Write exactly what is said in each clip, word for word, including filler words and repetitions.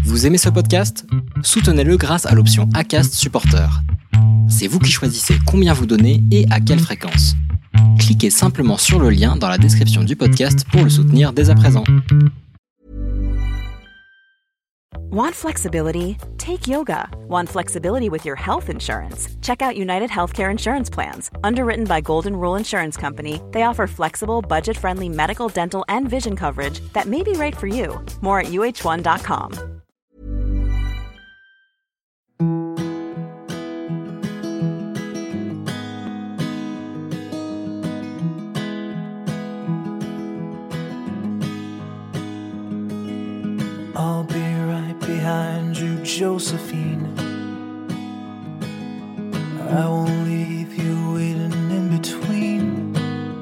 Vous aimez ce podcast ? Soutenez-le grâce à l'option Acast Supporter. C'est vous qui choisissez combien vous donnez et à quelle fréquence. Cliquez simplement sur le lien dans la description du podcast pour le soutenir dès à présent. Want flexibility? Take yoga. Want flexibility with your health insurance? Check out United Healthcare Insurance Plans. Underwritten by Golden Rule Insurance Company, they offer flexible, budget-friendly medical, dental, and vision coverage that may be right for you. More at U H one dot com. I'll be right behind you, Josephine. I won't leave you waiting in between.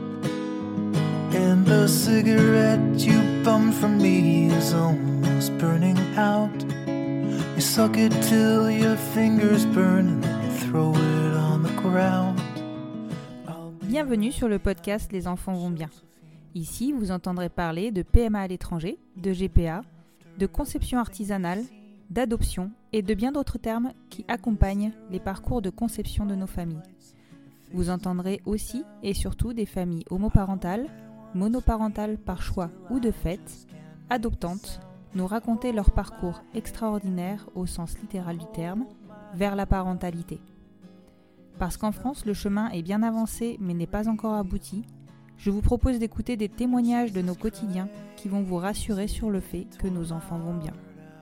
And the cigarette you bummed from me is almost burning out. You suck it till your fingers burn and then you throw it on the ground. Bienvenue sur le podcast Les enfants vont bien. Ici, vous entendrez parler de P M A à l'étranger, de G P A, de conception artisanale, d'adoption et de bien d'autres termes qui accompagnent les parcours de conception de nos familles. Vous entendrez aussi et surtout des familles homoparentales, monoparentales par choix ou de fait, adoptantes, nous raconter leur parcours extraordinaire au sens littéral du terme, vers la parentalité. Parce qu'en France, le chemin est bien avancé mais n'est pas encore abouti, je vous propose d'écouter des témoignages de nos quotidiens qui vont vous rassurer sur le fait que nos enfants vont bien.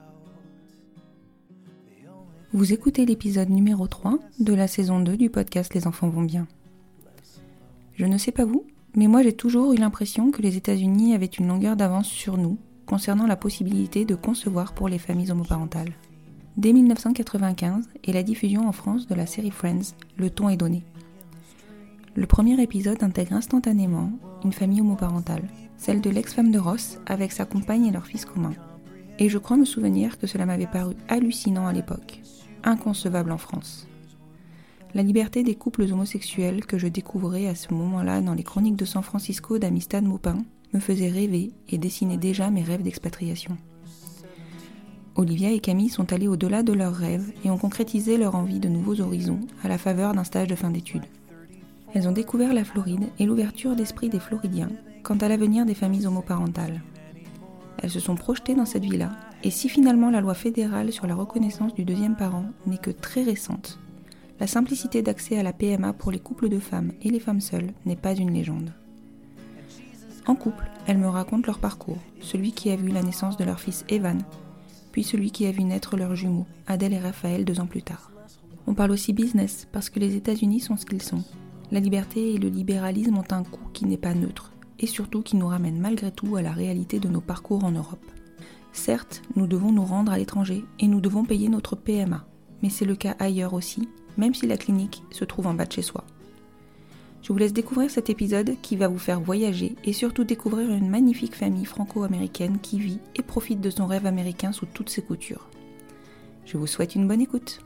Vous écoutez l'épisode numéro trois de la saison deux du podcast Les enfants vont bien. Je ne sais pas vous, mais moi j'ai toujours eu l'impression que les États-Unis avaient une longueur d'avance sur nous concernant la possibilité de concevoir pour les familles homoparentales. Dès dix-neuf cent quatre-vingt-quinze et la diffusion en France de la série Friends, le ton est donné. Le premier épisode intègre instantanément une famille homoparentale, celle de l'ex-femme de Ross avec sa compagne et leur fils commun. Et je crois me souvenir que cela m'avait paru hallucinant à l'époque, inconcevable en France. La liberté des couples homosexuels que je découvrais à ce moment-là dans les chroniques de San Francisco d'Amistad Maupin me faisait rêver et dessinait déjà mes rêves d'expatriation. Olivia et Camille sont allées au-delà de leurs rêves et ont concrétisé leur envie de nouveaux horizons à la faveur d'un stage de fin d'études. Elles ont découvert la Floride et l'ouverture d'esprit des Floridiens quant à l'avenir des familles homoparentales. Elles se sont projetées dans cette vie-là, et si finalement la loi fédérale sur la reconnaissance du deuxième parent n'est que très récente, la simplicité d'accès à la P M A pour les couples de femmes et les femmes seules n'est pas une légende. En couple, elles me racontent leur parcours, celui qui a vu la naissance de leur fils Evan, puis celui qui a vu naître leurs jumeaux, Adèle et Raphaël, deux ans plus tard. On parle aussi business, parce que les États-Unis sont ce qu'ils sont. La liberté et le libéralisme ont un coût qui n'est pas neutre, et surtout qui nous ramène malgré tout à la réalité de nos parcours en Europe. Certes, nous devons nous rendre à l'étranger, et nous devons payer notre P M A, mais c'est le cas ailleurs aussi, même si la clinique se trouve en bas de chez soi. Je vous laisse découvrir cet épisode qui va vous faire voyager, et surtout découvrir une magnifique famille franco-américaine qui vit et profite de son rêve américain sous toutes ses coutures. Je vous souhaite une bonne écoute.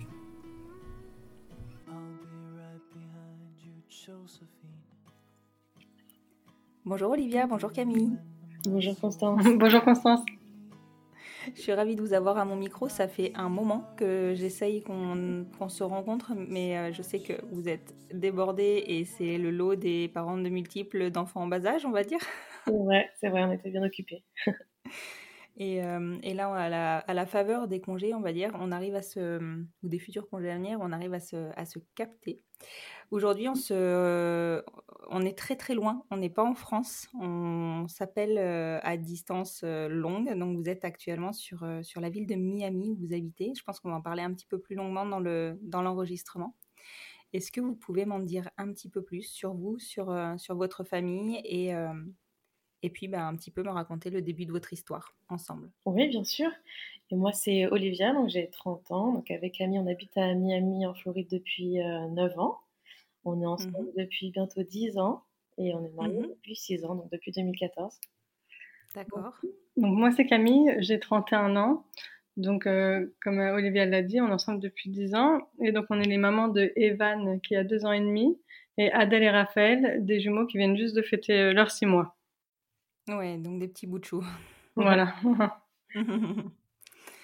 Bonjour Olivia, bonjour Camille. Bonjour Constance. Bonjour Constance. Je suis ravie de vous avoir à mon micro. Ça fait un moment que j'essaye qu'on, qu'on se rencontre, mais je sais que vous êtes débordés et c'est le lot des parents de multiples d'enfants en bas âge, on va dire. Ouais, c'est vrai, on était bien occupés. Et, euh, et là, à la, à la faveur des congés, on va dire, on arrive à se, ou des futurs congés à venir, on arrive à se, à se capter. Aujourd'hui, on, se, on est très très loin, on n'est pas en France, on s'appelle à distance longue, donc vous êtes actuellement sur, sur la ville de Miami où vous habitez. Je pense qu'on va en parler un petit peu plus longuement dans, le, dans l'enregistrement. Est-ce que vous pouvez m'en dire un petit peu plus sur vous, sur, sur votre famille et, euh, et puis ben, un petit peu me raconter le début de votre histoire ensemble? Oui, bien sûr. Et moi, c'est Olivia, donc j'ai trente ans. Donc avec Camille, on habite à Miami en Floride depuis euh, neuf ans. On est ensemble mmh. depuis bientôt dix ans et on est mariés mmh. depuis six ans, donc depuis deux mille quatorze. D'accord. Donc moi, c'est Camille, j'ai trente et un ans. Donc, euh, comme Olivia l'a dit, on est ensemble depuis dix ans. Et donc, on est les mamans de Evan, qui a deux ans et demi, et Adèle et Raphaël, des jumeaux qui viennent juste de fêter leurs six mois. Ouais, donc des petits bouts de chou. Voilà.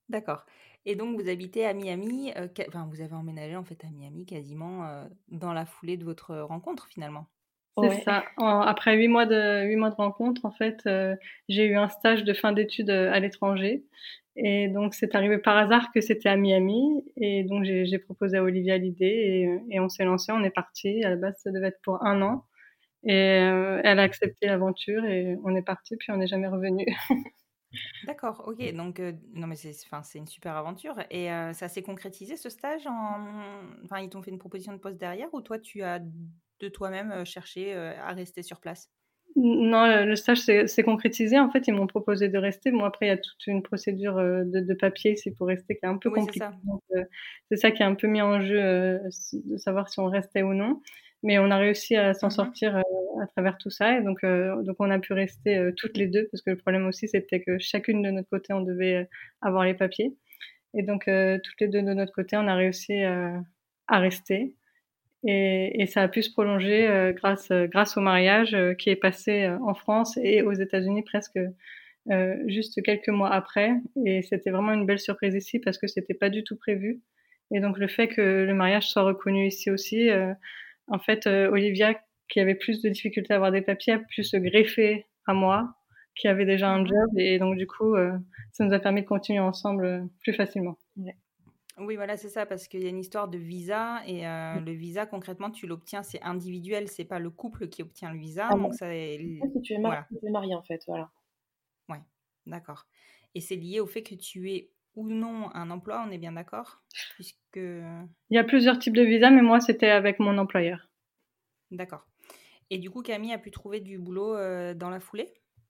D'accord. Et donc, vous habitez à Miami, euh, ca- enfin, vous avez emménagé en fait à Miami quasiment euh, dans la foulée de votre rencontre finalement. C'est Ouais. ça. En- après huit mois de huit mois de rencontre, en fait, euh, j'ai eu un stage de fin d'études euh, à l'étranger. Et donc, c'est arrivé par hasard que c'était à Miami. Et donc, j'ai j'ai proposé à Olivia l'idée et, euh, et on s'est lancé, on est parti. À la base, ça devait être pour un an. Et euh, elle a accepté l'aventure et on est parti, puis on n'est jamais revenu. D'accord, ok. Donc, euh, non, mais c'est, enfin, c'est une super aventure. Et euh, ça s'est concrétisé ce stage en... Enfin, ils t'ont fait une proposition de poste derrière ou toi, tu as de toi-même euh, cherché euh, à rester sur place? Non, le le stage s'est s'est concrétisé. En fait, ils m'ont proposé de rester. Bon, après, il y a toute une procédure euh, de, de papier ici pour rester qui est un peu Oui, c'est compliquée. ça. Donc, euh, c'est ça qui est un peu mis en jeu, euh, de savoir si on restait ou non. Mais on a réussi à s'en Mhm. sortir euh, à travers tout ça. Et donc, euh, donc on a pu rester euh, toutes les deux parce que le problème aussi, c'était que chacune de notre côté, on devait euh, avoir les papiers. Et donc, euh, toutes les deux de notre côté, on a réussi euh, à rester. Et, et ça a pu se prolonger euh, grâce, euh, grâce au mariage euh, qui est passé euh, en France et aux États-Unis presque euh, juste quelques mois après. Et c'était vraiment une belle surprise ici parce que c'était pas du tout prévu. Et donc le fait que le mariage soit reconnu ici aussi, euh, en fait, euh, Olivia, qui avait plus de difficultés à avoir des papiers, a pu se greffer à moi, qui avait déjà un Mhm. job. Et donc du coup, euh, ça nous a permis de continuer ensemble euh, plus facilement. Ouais. Oui, voilà, c'est ça, parce qu'il y a une histoire de visa et euh, le visa, concrètement, tu l'obtiens, c'est individuel, c'est pas le couple qui obtient le visa, Ah donc bon, ça, est- si tu es marié, voilà, si tu es marié en fait, voilà. ouais, d'accord. Et c'est lié au fait que tu aies ou non un emploi, on est bien d'accord, puisque, Il y a plusieurs types de visas, mais moi, c'était avec mon employeur. d'accord. Et du coup, Camille a pu trouver du boulot euh, dans la foulée?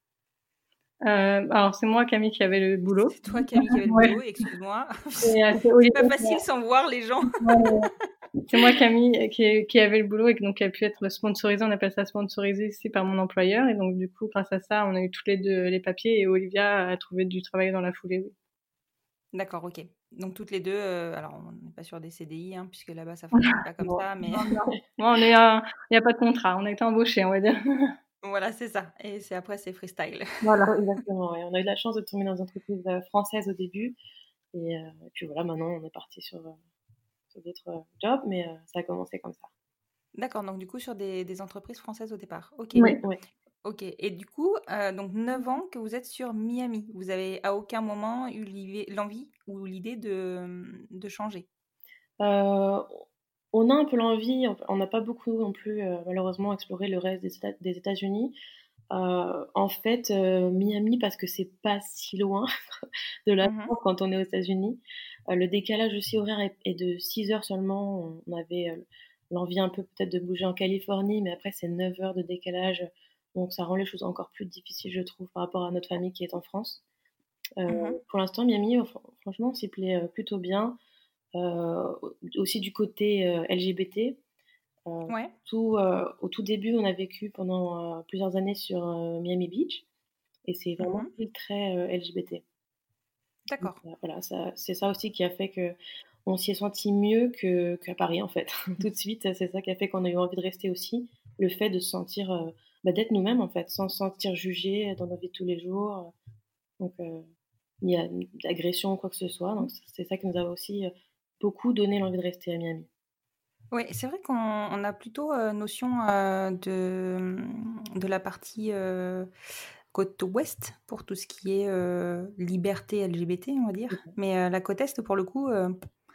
Euh, alors, c'est moi, Camille, qui avait le boulot. C'est toi, Camille, qui avait le Ouais. boulot, excuse-moi. Et, euh, c'est C'est Olivier pas qui facile sans voir les gens. a- ouais, c'est moi, Camille, qui, qui avait le boulot et donc qui a pu être sponsorisée. On appelle ça sponsorisé ici par mon employeur. Et donc, du coup, grâce à ça, on a eu tous les deux les papiers et Olivia a trouvé du travail dans la foulée. Oui. D'accord, ok. Donc toutes les deux, euh, alors on n'est pas sur des C D I, hein, puisque là-bas ça fonctionne pas comme Bon. ça, mais Non, non. Bon, on est, il n'y a pas de contrat. On a été embauchés, on va dire. voilà, c'est ça. Et c'est après, c'est freestyle. Voilà. Ouais, exactement, ouais. On a eu de la chance de tomber dans une entreprise euh, française au début. Et, euh, et puis voilà, maintenant on est parti sur, euh, sur d'autres euh, jobs, mais euh, ça a commencé comme ça. D'accord, donc du coup sur des, des entreprises françaises au départ. Ok. Oui. Oui. Ok. Et du coup, euh, donc neuf ans que vous êtes sur Miami. Vous avez à aucun moment eu l'ivé- l'envie ou l'idée de, de changer. Euh, on a un peu l'envie, on- on n'a pas beaucoup non plus euh, malheureusement exploré le reste des, Éta- des États-Unis. Euh, en fait, euh, Miami, parce que c'est pas si loin de la Mhm. France quand on est aux États-Unis. Euh, le décalage aussi horaire est, est de six heures seulement. On, on avait euh, l'envie un peu peut-être de bouger en Californie, mais après c'est neuf heures de décalage. Donc ça rend les choses encore plus difficiles, je trouve, par rapport à notre famille qui est en France. Euh, Mhm. pour l'instant, Miami, fr- franchement, on s'y plaît euh, plutôt bien. Euh, aussi du côté euh, L G B T. Euh, Ouais. tout, euh, au tout début, on a vécu pendant euh, plusieurs années sur euh, Miami Beach et c'est vraiment Mhm. une ville très euh, L G B T. Donc, D'accord. euh, voilà, ça, c'est ça aussi qui a fait que on s'y est senti mieux que, qu'à Paris en fait. Tout de suite, c'est ça qui a fait qu'on a eu envie de rester aussi. Le fait de se sentir, euh, bah, d'être nous-mêmes en fait, sans se sentir jugé dans nos vies de tous les jours. Donc, euh, ni a- d'agression ou quoi que ce soit. Donc, c'est ça qui nous a aussi euh, beaucoup donné l'envie de rester à Miami. Oui, c'est vrai qu'on on a plutôt euh, notion euh, de, de la partie euh, côte ouest pour tout ce qui est euh, liberté L G B T, on va dire. Mais euh, la côte est, pour le coup, euh,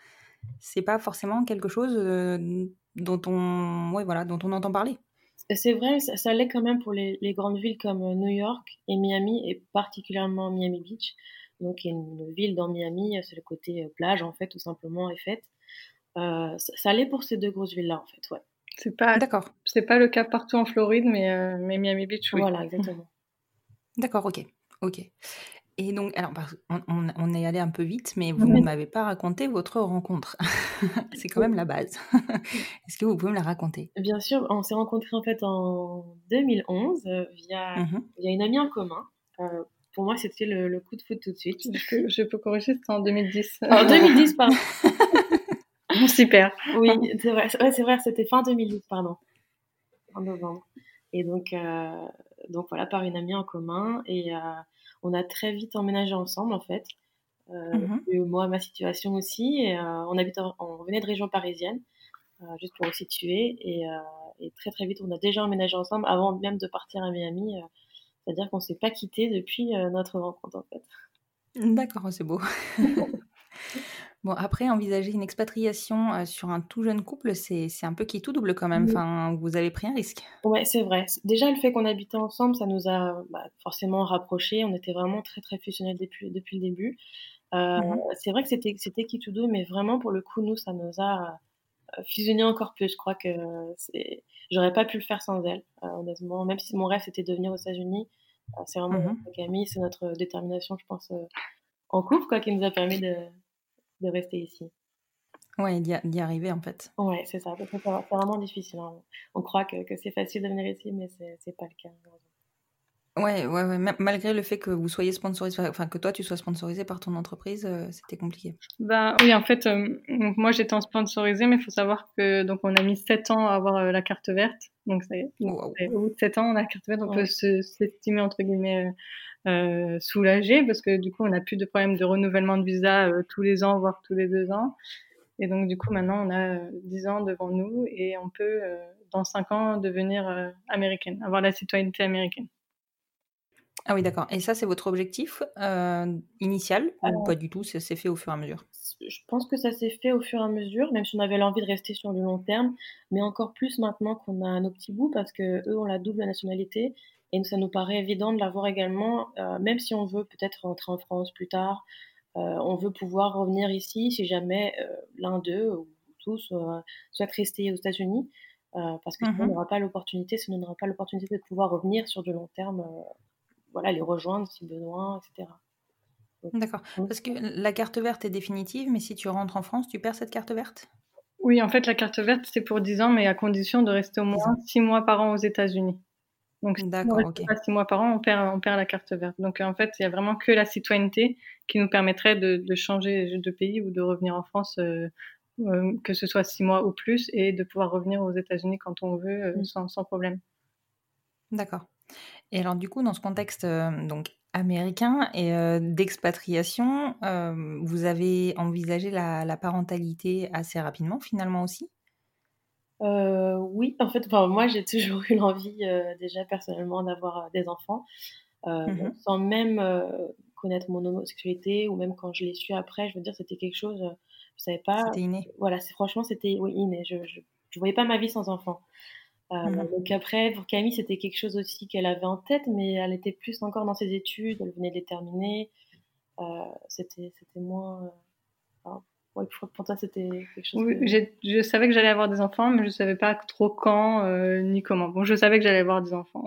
c'est pas forcément quelque chose euh, dont on, ouais, voilà, dont on entend parler. C'est vrai, ça, ça l'est quand même pour les, les grandes villes comme euh, New York et Miami, et particulièrement Miami Beach. Donc, il y a une, une ville dans Miami, euh, c'est le côté euh, plage, en fait, tout simplement, et fête. Euh, ça, ça l'est pour ces deux grosses villes-là, en fait, ouais. C'est pas, D'accord, c'est pas le cas partout en Floride, mais, euh, mais Miami Beach, oui. Voilà, exactement. d'accord, ok, ok. Et donc, alors, parce- on, on- on est allé un peu vite, mais vous Mhm. ne m'avez pas raconté votre rencontre. C'est quand même la base. Est-ce que vous pouvez me la raconter? Bien sûr, on s'est rencontrés en fait en deux mille onze euh, via, Mhm. via une amie en commun. Euh, pour moi, c'était le, le coup de foot tout de suite. Je peux, je peux corriger, c'était en deux mille dix. En deux mille dix, pardon. Super. Oui, c'est vrai, c'est- ouais, c'est vrai, c'était fin deux mille dix, pardon, en novembre. Et donc, euh, donc voilà, par une amie en commun. Et euh, on a très vite emménagé ensemble, en fait. Euh, Mhm. et moi, ma situation aussi. Et, euh, on habite, en- on venait de région parisienne, euh, juste pour vous situer. Et, euh, et très très vite, on a déjà emménagé ensemble avant même de partir à Miami. euh, C'est-à-dire qu'on s'est pas quitté depuis euh, notre rencontre en fait. D'accord, c'est beau. Bon, après, envisager une expatriation euh, sur un tout jeune couple, c'est, c'est un peu qui est tout double quand même. Mm. Enfin, vous avez pris un risque. Ouais, c'est vrai. C- Déjà, le fait qu'on habitait ensemble, ça nous a bah, forcément rapprochés. On était vraiment très très fusionnels depuis, depuis le début. Euh, Mhm. c'est vrai que c'était c'était qui tout doux, mais vraiment pour le coup, nous, ça nous a euh, fusionné encore plus. Je crois que c'est, j'aurais pas pu le faire sans elle, euh, honnêtement. Même si mon rêve c'était de venir aux États-Unis, euh, c'est vraiment Mhm. notre Camille, c'est notre détermination, je pense, euh, en couple, quoi, qui nous a permis de, de rester ici. Ouais, d'y, a- d'y arriver en fait. Ouais, c'est ça. Parce que c'est c'est vraiment difficile, hein. On croit que, que c'est facile de venir ici, mais c'est c'est pas le cas, malheureusement. Ouais, ouais, ouais. ma- Malgré le fait que vous soyez sponsorisé, enfin que toi tu sois sponsorisé par ton entreprise, euh, c'était compliqué. Ben oui, en fait, euh, donc moi j'étais en sponsorisé, mais il faut savoir que donc on a mis sept ans à avoir euh, la carte verte. Donc ça y est, donc, Waouh. c'est- au bout de sept ans, on a la carte verte, on peut Ouais. se, s'estimer entre guillemets euh, euh, soulagé parce que du coup on n'a plus de problème de renouvellement de visa euh, tous les ans, voire tous les deux ans. Et donc du coup maintenant on a euh, dix ans devant nous et on peut euh, dans cinq ans devenir euh, américaine, avoir la citoyenneté américaine. Ah oui, d'accord. Et ça, c'est votre objectif euh, initial ou pas du tout? Ça s'est fait au fur et à mesure? Je pense que ça s'est fait au fur et à mesure, même si on avait l'envie de rester sur le long terme, mais encore plus maintenant qu'on a nos petits bouts, parce que eux ont la double nationalité, et ça nous paraît évident de l'avoir également, euh, même si on veut peut-être rentrer en France plus tard, euh, on veut pouvoir revenir ici si jamais euh, l'un d'eux ou tous euh, souhaite rester aux États-Unis, euh, parce que sinon on Mhm. n'aura pas l'opportunité, sinon on n'aura pas l'opportunité de pouvoir revenir sur du long terme, euh, voilà, les rejoindre si besoin, et cetera. Donc, D'accord. Parce que la carte verte est définitive, mais si tu rentres en France, tu perds cette carte verte? Oui, en fait la carte verte c'est pour dix ans, mais à condition de rester au dix moins ans. six mois par an aux États-Unis. Donc, si on D'accord, reste ok. pas six mois par an, on perd, on perd la carte verte. Donc, en fait, il y a vraiment que la citoyenneté qui nous permettrait de, de changer de pays ou de revenir en France, euh, euh, que ce soit six mois ou plus, et de pouvoir revenir aux États-Unis quand on veut, euh, Mm. sans, sans problème. D'accord. Et alors, du coup, dans ce contexte euh, donc américain et euh, d'expatriation, euh, vous avez envisagé la, la parentalité assez rapidement, finalement aussi? Euh, oui, en fait, enfin, moi, j'ai toujours eu l'envie, euh, déjà personnellement, d'avoir euh, des enfants, euh, Mhm. sans même euh, connaître mon homosexualité ou même quand je l'ai su après, je veux dire, c'était quelque chose, euh, je savais pas. C'était inné. Voilà, c'est franchement, c'était oui, inné. Je, je, je voyais pas ma vie sans enfant. Euh, Mhm. donc après, pour Camille, c'était quelque chose aussi qu'elle avait en tête, mais elle était plus encore dans ses études, elle venait de les terminer. Euh, c'était, c'était moins. euh, enfin, ouais, pour pour toi, c'était quelque chose que. Oui, j'ai- je savais que j'allais avoir des enfants, mais je savais pas trop quand, euh, ni comment. Bon, je savais que j'allais avoir des enfants.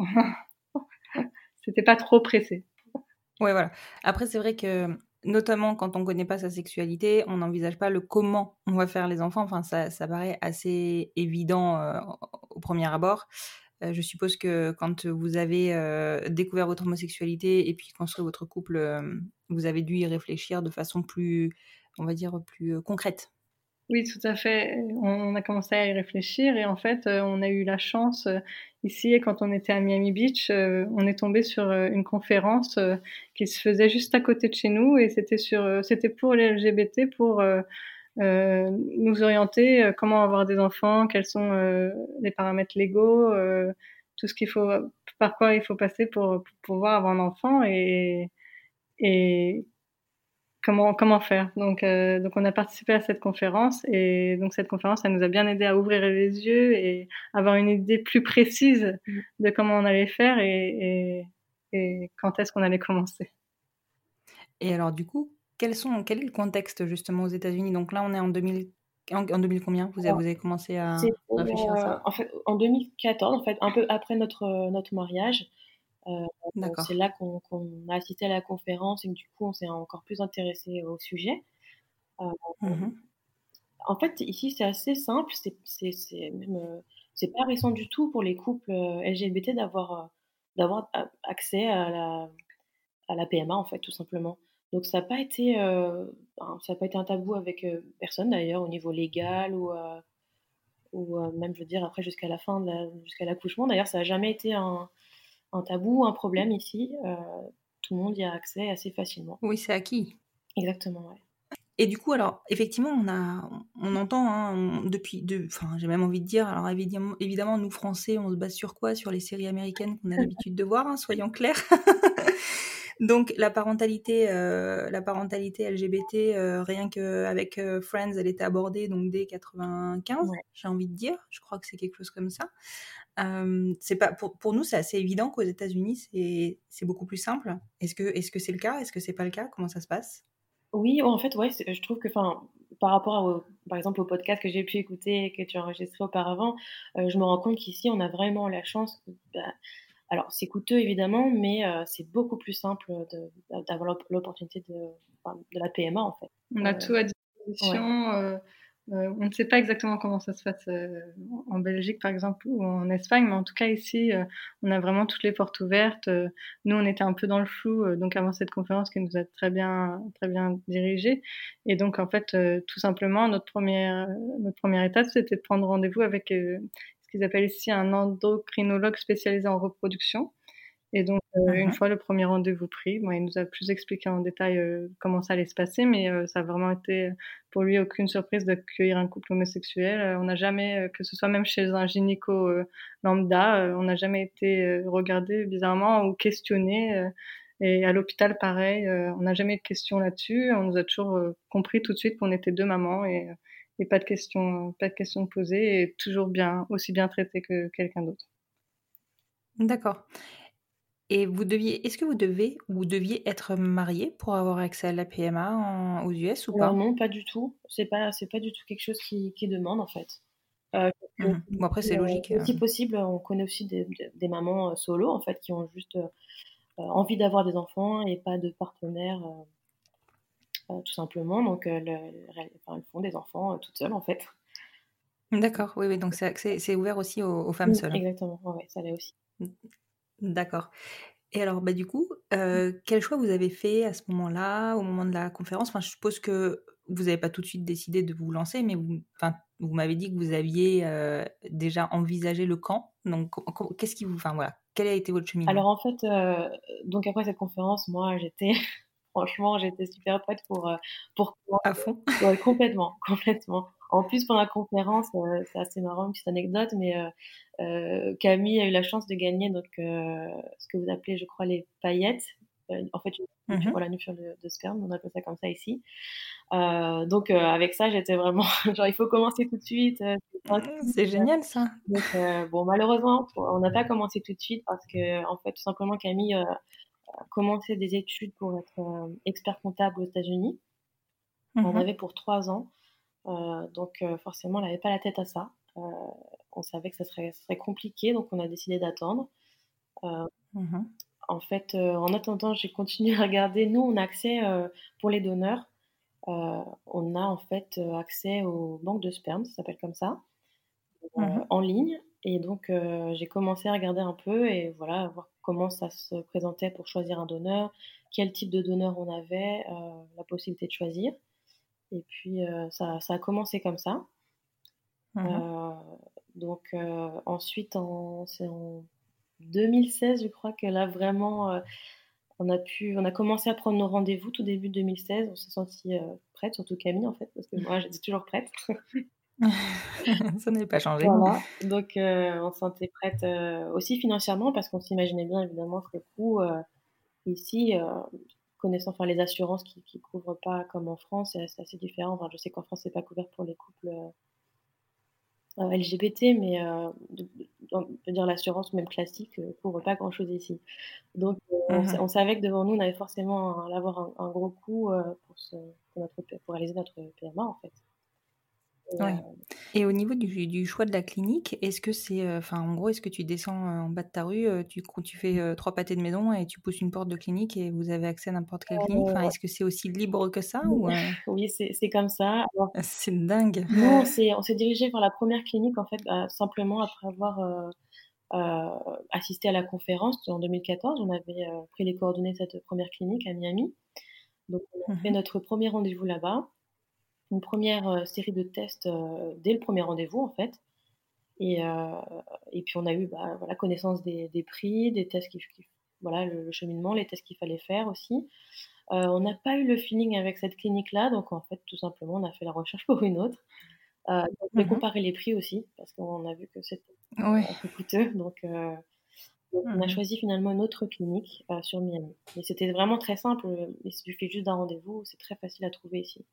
C'était pas trop pressé. Ouais, voilà. Après, c'est vrai que, notamment quand on connaît pas sa sexualité, on n'envisage pas le comment on va faire les enfants. Enfin, ça, ça paraît assez évident euh, au premier abord. Euh, je suppose que quand vous avez euh, découvert votre homosexualité et puis construit votre couple, euh, vous avez dû y réfléchir de façon plus, on va dire, plus euh, concrète. Oui, tout à fait. On on a commencé à y réfléchir et en fait, heu, on a eu la chance, heu, ici quand on était à Miami Beach, heu, on est tombé sur, heu, une conférence, heu, qui se faisait juste à côté de chez nous et c'était sur, heu, c'était pour les L G B T pour, heu heu, nous orienter, heu, comment avoir des enfants, quels sont, heu, les paramètres légaux, heu, tout ce qu'il faut par quoi il faut passer pour pour pouvoir avoir un enfant et et Comment comment faire? Donc heu, donc on a participé à cette conférence et donc cette conférence, elle nous a bien aidé à ouvrir les yeux et avoir une idée plus précise Mm. de comment on allait faire et et et quand est-ce qu'on allait commencer. Et alors, du coup, quels sont, quel est le contexte justement aux États-Unis? Donc là, on est en deux mille, en, en deux mille combien? Vous avez, vous avez commencé à C'était, réfléchir à euh, ça? en fait, en deux mille quatorze, en fait, un peu après notre, euh, notre mariage. Euh, c'est D'accord. là qu'on qu'on a assisté à la conférence et que du coup, on s'est encore plus intéressé au sujet. Euh, Mhm. en fait, ici, c'est assez simple. C'est c'est- c'est même, euh, c'est pas récent du tout pour les couples euh, L G B T d'avoir euh, d'avoir a- accès à la, à la P M A, en fait, tout simplement. Donc, ça n'a pas été, euh, un- ça a pas été un tabou avec euh, personne d'ailleurs au niveau légal ou, euh, ou euh, même, je veux dire, après jusqu'à la fin, de la- jusqu'à l'accouchement. D'ailleurs, ça n'a jamais été un, un tabou, un problème ici. Euh, tout le monde y a accès assez facilement. Oui, c'est acquis. Exactement, ouais. Et du coup, alors, effectivement, on a, on entend, hein, on- depuis, de, enfin, j'ai même envie de dire, alors évidemment, évidemment, nous Français, on se base sur quoi? Sur les séries américaines qu'on a l'habitude de voir, hein, soyons clairs. Donc, la parentalité, euh, la parentalité L G B T, euh, rien qu'avec euh, Friends, elle était abordée donc dès quatre-vingt-quinze, Ouais. j'ai envie de dire. Je crois que c'est quelque chose comme ça. Euh, c'est pas, pour, pour nous, c'est assez évident qu'aux États-Unis, c'est, c'est beaucoup plus simple. Est-ce que, est-ce que c'est le cas? Est-ce que c'est pas le cas? Comment ça se passe? Oui, en fait, ouais, c'est je trouve que, enfin, par rapport au par exemple, au podcast que j'ai pu écouter et que tu as enregistré auparavant, heu, je me rends compte qu'ici, on a vraiment la chance, bah, alors c'est coûteux évidemment, mais heu, c'est beaucoup plus simple, de d'avoir l'op l'opportunité de, enfin, de la P M A, en fait. On a Heu, tout à ouais. disposition. Euh, euh, on ne sait pas exactement comment ça se passe euh, en Belgique, par exemple, ou en Espagne, mais en tout cas ici, euh, on a vraiment toutes les portes ouvertes. Euh, nous, on était un peu dans le flou, euh, donc avant cette conférence qui nous a très bien, très bien dirigée. Et donc, en fait, euh, tout simplement, notre première, notre première étape, c'était de prendre rendez-vous avec euh, ce qu'ils appellent ici un endocrinologue spécialisé en reproduction. Et donc, euh, une Mhm. fois le premier rendez-vous pris, bon, il nous a plus expliqué en détail euh, comment ça allait se passer, mais euh, ça a vraiment été pour lui aucune surprise d'accueillir un couple homosexuel. Euh, on n'a jamais, euh, que ce soit même chez un gynéco euh, lambda, euh, on n'a jamais été euh, regardé bizarrement ou questionné. Euh, et à l'hôpital, pareil, euh, on n'a jamais eu de questions là-dessus. On nous a toujours euh, compris tout de suite qu'on était deux mamans et, et pas de questions, pas de questions posées et toujours bien, aussi bien traité que quelqu'un d'autre. D'accord. Et vous deviez, est-ce que vous devez ou vous deviez être marié pour avoir accès à la P M A en- aux U S ou Alors pas? non, pas du tout. C'est pas c'est pas du tout quelque chose qui qui demande, en fait. Heu, c'est Mhm. Bon, après, c'est logique. c'est euh. aussi possible, on connaît aussi des des des mamans, heu, solo, en fait, qui ont juste, heu, envie d'avoir des enfants et pas de partenaire, heu heu, tout simplement. Donc heu, le elles enfin, elles font des enfants, heu, toutes seules, en fait. D'accord, oui, oui, donc c'est accès- c'est ouvert aussi aux, aux femmes Mmh, seules. exactement, ouais, ouais, ça l'est aussi. D'accord. Et alors, bah, du coup, euh, quel choix vous avez fait à ce moment-là, au moment de la conférence? Enfin, je suppose que vous n'avez pas tout de suite décidé de vous lancer, mais vous, enfin, vous m'avez dit que vous aviez euh, déjà envisagé le camp. Donc, co- co- qu'est-ce qui vous, enfin voilà, quel a été votre Alors cheminement? en fait, heu, donc après cette conférence, moi, j'étais franchement, j'étais super prête pour, heu, pour À fond. ouais, complètement, complètement. En plus, pendant la conférence, heu, c'est assez marrant, une petite anecdote, mais heu heu, Camille a eu la chance de gagner donc heu, ce que vous appelez, je crois, les paillettes. Heu, en fait, une une Mhm. voilà, une cure de de sperme, on appelle ça comme ça ici. Heu, donc heu, avec ça, j'étais vraiment genre: «Il faut commencer tout de suite, heu, c'est Mm, gratuit». c'est génial ça. Donc heu, bon, malheureusement, on n'a pas commencé tout de suite parce qu'en fait, tout simplement, Camille, heu, a commencé des études pour être, heu, expert comptable aux États-Unis. Elle en Mhm. avait pour trois ans. Heu, donc heu, forcément, elle avait pas la tête à ça. Heu, on savait que ça serait ça serait compliqué, donc on a décidé d'attendre. Heu, Mhm. en fait, heu, en attendant, j'ai continué à regarder. Nous, on a accès, heu, pour les donneurs, heu, on a en fait, heu, accès aux banques de sperme, ça s'appelle comme ça, heu, Mhm. en ligne et donc heu, j'ai commencé à regarder un peu et voilà, voir comment ça se présentait pour choisir un donneur, quel type de donneur on avait, heu, la possibilité de choisir et puis, heu, ça ça a commencé comme ça. Mhm. Heu, donc heu, ensuite en c'est en deux mille seize, je crois que là vraiment, heu, on a pu on a commencé à prendre nos rendez-vous tout début deux mille seize. On s'est senties, heu, prêtes, surtout Camille en fait, parce que moi j'étais toujours prête. Ça n'avait pas changé. Voilà, donc heu, on se sentait prête, heu, aussi financièrement parce qu'on s'imaginait bien évidemment que le coût, heu, ici, heu, connaissant enfin les assurances qui qui couvrent pas comme en France, c'est c'est assez différent. Enfin je sais qu'en France c'est pas couvert pour les couples, heu Heu, L G B T, mais heu, de de on peut dire l'assurance même classique, heu, couvre pas grand chose ici. Donc heu, on sa Mhm. on savait que devant nous, on avait forcément un avoir un un gros coût, heu, pour se pour notre P pour réaliser notre P M A, en fait et Ouais. heu Et au niveau du, du choix de la clinique, est-ce que c'est, euh, enfin, en gros, est-ce que tu descends euh, en bas de ta rue, euh, tu, cou- tu fais euh, trois pâtés de maison et tu pousses une porte de clinique et vous avez accès à n'importe quelle clinique? Enfin, est-ce que c'est aussi libre que ça oui, ou euh, oui, c'est c'est comme ça. Alors c'est dingue? nous, on s'est on s'est dirigés vers la première clinique, en fait, bah, simplement après avoir, heu heu, assisté à la conférence en deux mille quatorze. On avait, heu, pris les coordonnées de cette première clinique à Miami. Donc on a fait Mhm. notre premier rendez-vous là-bas. Une première re série de tests, heu, dès le premier rendez-vous, en fait et heu et puis on a eu, bah, voilà, connaissance des des prix, des tests qui qui voilà, le le cheminement, les tests qu'il fallait faire aussi. Euh, on n'a pas eu le feeling avec cette clinique-là, donc en fait, tout simplement, on a fait la recherche pour une autre. Euh, donc, on a Mhm. comparé les prix aussi, parce qu'on a vu que c'était Oui. un peu coûteux. Donc, euh, donc on a Mhm. choisi finalement une autre clinique euh, sur Miami. Mais c'était vraiment très simple. Il suffit juste d'un rendez-vous. C'est très facile à trouver ici.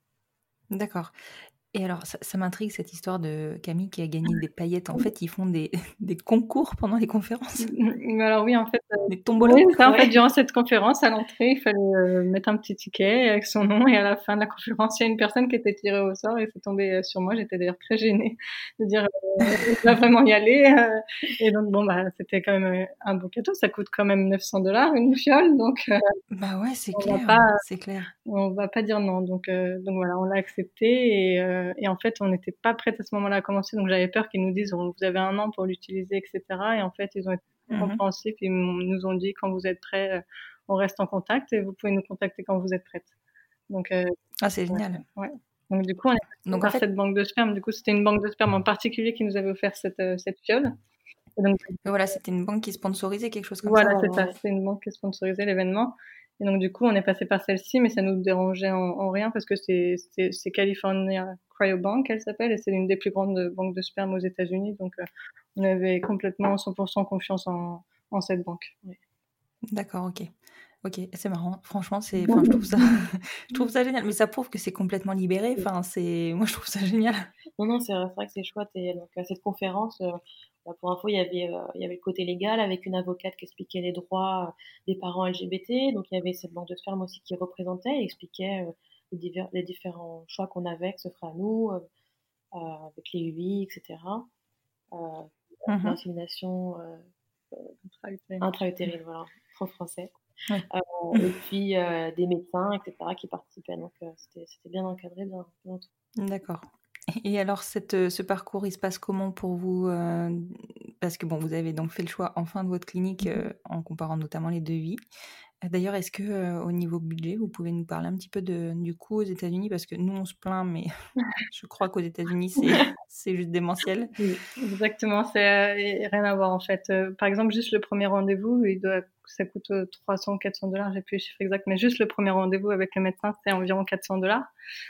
D'accord. Et alors, ça, ça m'intrigue cette histoire de Camille qui a gagné des paillettes. En fait, ils font des, des concours pendant les conférences, Mais alors oui, en fait, euh, des tombolas. oui, c'est ça. En Ouais. fait, durant cette conférence, à l'entrée, il fallait euh, mettre un petit ticket avec son nom, et à la fin de la conférence, il y a une personne qui était tirée au sort et c'est tombé euh, sur moi. J'étais d'ailleurs très gênée de dire, euh, je dois vraiment y aller. euh, et donc, bon, bah, c'était quand même euh, un beau cadeau. Ça coûte quand même neuf cents dollars une fiole, donc euh, Bah ouais, c'est on va clair, pas, c'est clair. on va pas dire non. Donc, euh, donc voilà, on l'a accepté et, euh, et en fait, on n'était pas prête à ce moment-là à commencer. Donc, j'avais peur qu'ils nous disent, oh, vous avez un an pour l'utiliser, et cetera. Et en fait, ils ont été très Mhm. compréhensifs. Ils m'ont- nous ont dit, quand vous êtes prêts, euh, on reste en contact et vous pouvez nous contacter quand vous êtes prête. Donc, euh, Ah, c'est ouais, génial. ouais. Donc, du coup, on est passé Donc en par fait, cette banque de sperme. Du coup, c'était une banque de sperme en particulier qui nous avait offert cette, euh, cette fiole. Et donc, voilà, c'était une banque qui sponsorisait quelque chose comme voilà, ça. c'est ça. ouais. C'était une banque qui sponsorisait l'événement. Et donc, du coup, on est passé par celle-ci, mais ça nous dérangeait en, en rien parce que c'est, c'est, c'est California Cryobank, elle s'appelle, et c'est l'une des plus grandes banques de sperme aux États-Unis. Donc, euh, on avait complètement cent pour cent confiance en, en cette banque. Ouais. D'accord, ok. Ok, c'est marrant. Franchement, c'est, enfin, je trouve ça, je trouve ça génial. Mais ça prouve que c'est complètement libéré. Enfin, c'est, moi, je trouve ça génial. Non, non, c'est c'est vrai que c'est chouette. Et donc, à cette conférence, euh, bah, pour info, il y avait, euh, il y avait le côté légal avec une avocate qui expliquait les droits euh, des parents L G B T. Donc, il y avait cette banque de sperme aussi qui représentait et expliquait euh, les, divers, les différents choix qu'on avait, que ce ferait à nous, euh, euh, avec les U I, et cetera. Euh, Mhm. L'insémination euh, Intra-utérine. intra-utérine, voilà, en français. Ouais. Euh, et puis euh, des médecins, et cetera, qui participaient. Donc, euh, c'était c'était bien encadré, bien, bien tout. D'accord. Et alors, cette, euh, ce parcours, il se passe comment pour vous euh, Parce que bon, vous avez donc fait le choix en fin de votre clinique euh, en comparant notamment les devis. Euh, D'ailleurs, est-ce que euh, au niveau budget, vous pouvez nous parler un petit peu de, du coût aux États-Unis? Parce que nous, on se plaint, mais je crois qu'aux États-Unis, c'est c'est juste démentiel. Oui, exactement, c'est euh, et rien à voir en fait. Euh, par exemple, juste le premier rendez-vous, il doit, ça coûte euh, trois cents, quatre cents dollars, j'ai plus le chiffre exact, mais juste le premier rendez-vous avec le médecin, c'est environ quatre cents dollars.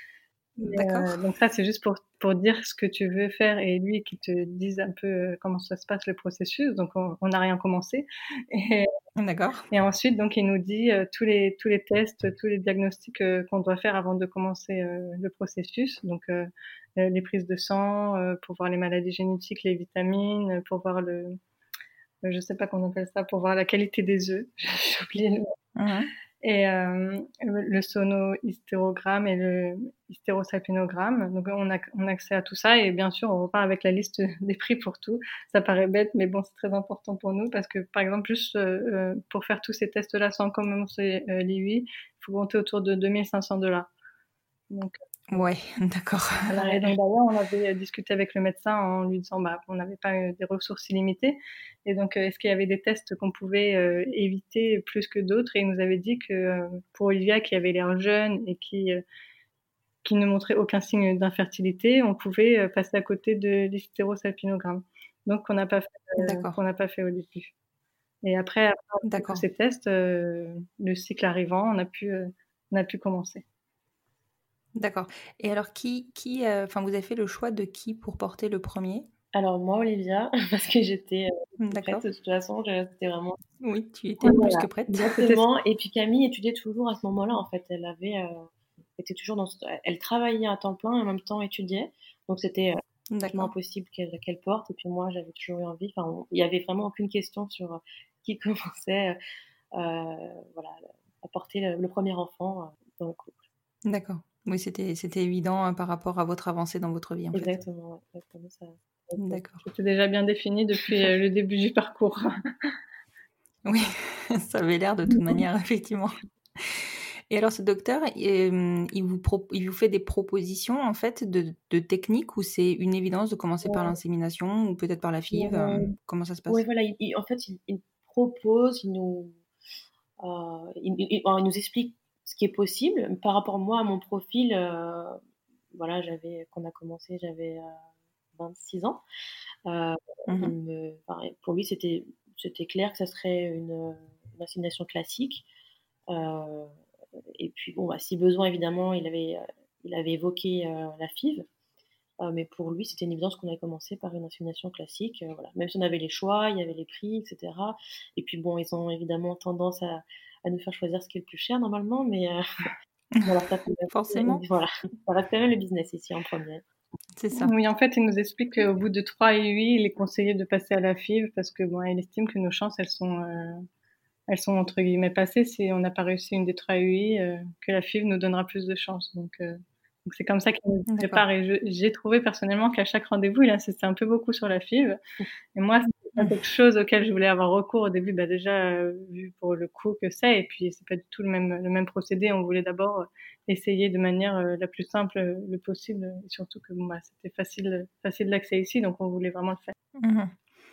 D'accord. Euh, donc ça, c'est juste pour, pour dire ce que tu veux faire et lui qui te dise un peu euh, comment ça se passe le processus. Donc on on n'a rien commencé. Et, D'accord. et ensuite, donc il nous dit euh, tous les tous les tests, tous les diagnostics euh, qu'on doit faire avant de commencer euh, le processus. Donc euh, euh, les prises de sang euh, pour voir les maladies génétiques, les vitamines, euh, pour voir le, euh, je sais pas comment on appelle ça, pour voir la qualité des œufs. J'ai oublié le Mhm. et euh, le sono-hystérogramme et le hystérosapénogramme. Donc on a, on a accès à tout ça et bien sûr on repart avec la liste des prix pour tout. Ça paraît bête mais bon c'est très important pour nous parce que par exemple juste euh, pour faire tous ces tests-là sans commencer euh, l'I U I, il faut compter autour de deux mille cinq cents dollars. Donc Ouais, d'accord. voilà. Et donc d'ailleurs, on avait discuté avec le médecin en lui disant bah on n'avait pas euh, des ressources illimitées et donc euh, est-ce qu'il y avait des tests qu'on pouvait euh, éviter plus que d'autres et il nous avait dit que euh, pour Olivia qui avait l'air jeune et qui euh, qui ne montrait aucun signe d'infertilité, on pouvait euh, passer à côté de l'hystérosapénogramme. Donc qu'on n'a pas fait euh, D'accord. qu'on n'a pas fait au début. Et après, après tous D'accord. ces tests, euh, le cycle arrivant, on a pu euh, on a pu commencer. D'accord. Et alors, qui, qui, euh, enfin, vous avez fait le choix de qui pour porter le premier? Alors, moi, Olivia, parce que j'étais euh, D'accord. prête, de toute façon, c'était vraiment. Oui, tu étais plus Voilà, que prête. exactement. Et puis Camille étudiait toujours à ce moment-là, en fait. Elle avait, euh, était toujours dans, ce- elle travaillait à temps plein et en même temps étudiait. Donc c'était euh, pratiquement D'accord. impossible qu'elle qu'elle porte. Et puis moi, j'avais toujours eu envie. Enfin, on- il y avait vraiment aucune question sur euh, qui commençait, euh, voilà, à porter le, le premier enfant euh, dans le couple. D'accord. Oui, c'était, c'était évident hein, par rapport à votre avancée dans votre vie, en fait. Exactement, ouais, exactement ça. D'accord. C'était déjà bien défini depuis euh, le début du parcours. Oui, ça avait l'air de toute manière, effectivement. Et alors, ce docteur, euh, il vous, pro- il vous fait des propositions, en fait, de, de techniques ou c'est une évidence de commencer par l'insémination ou peut-être par la F I V euh, Comment ça se passe? Oui, voilà, il, il- en fait, il, il propose, il nous, euh, il, il- il nous explique ce qui est possible. Par rapport, moi, à mon profil, euh, voilà, j'avais, quand on a commencé, j'avais euh, vingt-six ans. Euh, il Mhm. me, enfin, pour lui, c'était, c'était clair que ça serait une, une insémination classique. Euh, et puis bon, bah, si besoin évidemment, il avait, euh, il avait évoqué euh, la F I V, euh, mais pour lui c'était une évidence qu'on avait commencé par une insémination classique, euh, voilà. Même si on avait les choix, il y avait les prix, et cetera. Et puis bon, ils ont évidemment tendance à, à nous faire choisir ce qui est le plus cher normalement, mais euh, voilà, ça, fait, Forcément. voilà, ça reste quand même le business ici en premier. C'est ça. Oui, en fait, il nous explique qu'au bout de trois I U I, il est conseillé de passer à la F I V parce que bon, il estime que nos chances, elles sont, euh, elles sont entre guillemets passées. Si on n'a pas réussi une des trois I U I, euh, que la F I V nous donnera plus de chances. Donc, euh, donc c'est comme ça qu'il nous D'accord. prépare. Et je, j'ai trouvé personnellement qu'à chaque rendez-vous, il insistait un peu beaucoup sur la F I V. Et moi, c'est pas Mm. quelque chose auquel je voulais avoir recours au début. Bah déjà, euh, vu pour le coût que c'est, et puis c'est pas du tout le même le même procédé. On voulait d'abord euh, essayer de manière euh, la plus simple euh, le possible, et surtout que bon bah c'était facile facile d'accès ici, donc on voulait vraiment le faire. Mhm.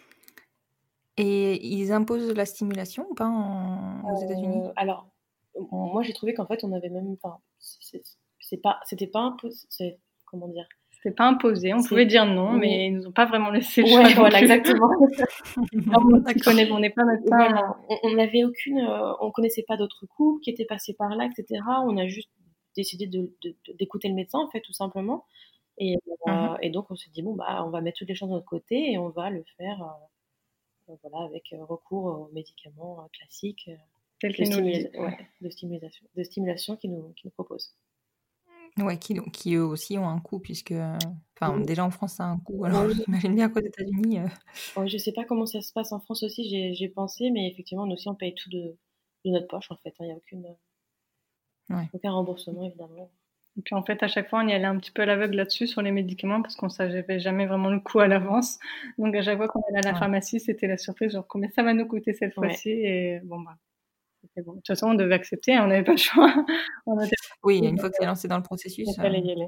Et ils imposent la stimulation ou pas en- aux États-Unis? Euh, alors, moi j'ai trouvé qu'en fait on avait même, enfin, c'est, c'est pas, c'était pas impossible, c'est, comment dire, C'était pas imposé, on C'est- pouvait dire non, oui. mais ils nous ont pas vraiment laissé le ouais, choix. non voilà, plus. exactement. Alors, on connaît, on n'est pas médecin. Voilà, on on n'avait aucune, euh, on connaissait pas d'autres couples qui étaient passés par là, et cetera. On a juste décidé de, de- de- d'écouter le médecin en fait, tout simplement. Et, euh, Mhm. et donc on s'est dit bon bah on va mettre toutes les chances de notre côté et on va le faire, euh, voilà, avec euh, recours aux médicaments euh, classiques euh, Tel de, qu'il nous le dit. stimula- ouais, de stimulation, de stimulation qui nous, qui nous proposent. Ouais, qui, qui eux aussi ont un coût, puisque. euh, Enfin, Oui. déjà en France, ça a un coût. Alors, Oui. j'imagine bien qu'aux États-Unis. euh, Ouais, je sais pas comment ça se passe en France aussi, j'ai, j'ai pensé, mais effectivement, nous aussi, on paye tout de, de notre poche, en fait. Il n'y a aucune, Ouais. aucun remboursement, évidemment. Et puis en fait, à chaque fois, on y allait un petit peu à l'aveugle là-dessus sur les médicaments parce qu'on savait jamais vraiment le coût à l'avance. Donc à chaque fois qu'on allait à la Ouais. pharmacie, c'était la surprise, genre combien ça va nous coûter cette Ouais. fois-ci. Et bon, bah, c'était bon. De toute façon, on devait accepter, hein, on n'avait pas le choix. On était Oui, une fois que c'est lancé dans le processus. il fallait euh, y aller.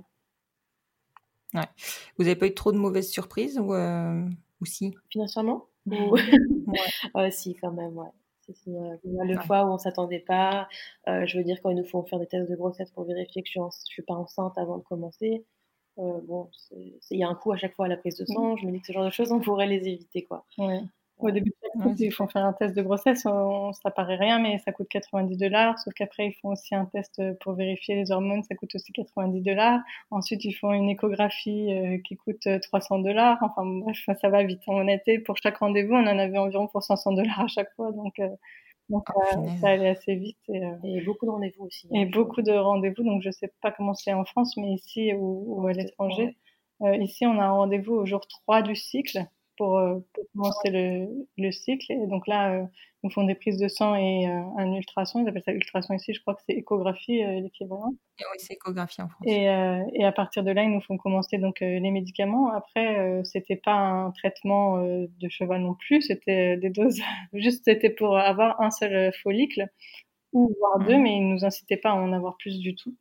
Ouais. Vous n'avez pas eu trop de mauvaises surprises ou, euh, ou si? Financièrement ou... Ouais. euh, Si, quand même, ouais. Si, si, euh, il y a le Ouais. fois où on s'attendait pas. Euh, je veux dire, quand il nous faut faire des tests de grossesse pour vérifier que je suis, en- je suis pas enceinte avant de commencer, euh, bon, c'est- c'est- il y a un coût à chaque fois à la prise de sang. Je me dis que ce genre de choses, on pourrait les éviter, quoi. Ouais. Au début de chaque Ouais, couple, c'est ils font faire un test de grossesse, on, ça paraît rien, mais ça coûte quatre-vingt-dix dollars. Sauf qu'après, ils font aussi un test pour vérifier les hormones, ça coûte aussi quatre-vingt-dix dollars. Ensuite, ils font une échographie euh, qui coûte trois cents dollars. Enfin bref, ça va vite. En honnêteté, pour chaque rendez-vous, on en avait environ pour cinq cents dollars à chaque fois, donc, euh, donc Oh, ça, punaise. ça allait assez vite. Et, euh, Et beaucoup de rendez-vous aussi. et hein, je- beaucoup de rendez-vous, donc je sais pas comment c'est en France, mais ici ou, ou à l'étranger. Ouais. Euh, ici, on a un rendez-vous au jour trois du cycle pour, euh, pour commencer le, le cycle. Et donc là, euh, ils nous font des prises de sang et euh, un ultrason. Ils appellent ça ultrason ici, je crois que c'est échographie, euh, l'équivalent. Et oui, c'est échographie en France. Et, euh, et à partir de là, ils nous font commencer donc euh, les médicaments. Après, euh, c'était pas un traitement euh, de cheval non plus, c'était des doses. Juste, c'était pour avoir un seul follicle ou voire deux, Mhm. mais ils nous incitaient pas à en avoir plus du tout.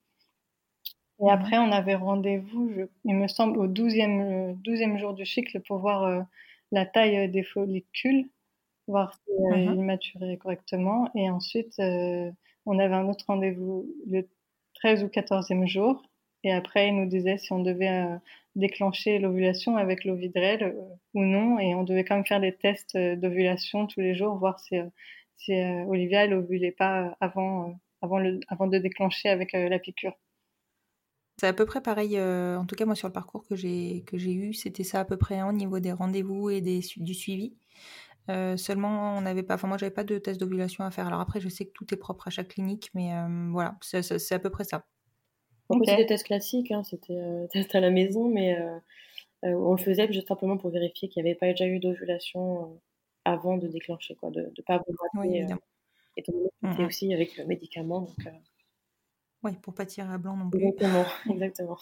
Et Mhm. après, on avait rendez-vous, je, il me semble, au douzième, euh, douzième jour du cycle pour voir euh, la taille des follicules, voir si euh, Mhm. ils maturaient correctement. Et ensuite, euh, on avait un autre rendez-vous le treize ou quatorzième jour. Et après, il nous disait si on devait euh, déclencher l'ovulation avec l'Ovidrel euh, ou non. Et on devait quand même faire des tests euh, d'ovulation tous les jours, voir si, euh, si euh, Olivia, elle ovulait pas avant, euh, avant, le, avant de déclencher avec euh, la piqûre. C'est à peu près pareil, euh, en tout cas moi sur le parcours que j'ai que j'ai eu, c'était ça à peu près hein, au niveau des rendez-vous et des, su- du suivi. Euh, seulement, on n'avait pas, enfin moi j'avais pas de test d'ovulation à faire. Alors après, je sais que tout est propre à chaque clinique, mais euh, voilà, c'est, c'est- c'est à peu près ça. Après, Ok. c'est des tests classiques, hein, c'était euh, test à la maison, mais euh, euh, on le faisait juste simplement pour vérifier qu'il n'y avait pas déjà eu d'ovulation euh, avant de déclencher, quoi, de ne pas avoir Oui, raté, euh, évidemment. étant donné que c'était Mhm. aussi avec le médicament. Donc, euh, Ouais, pour pas tirer à blanc non plus. exactement, exactement.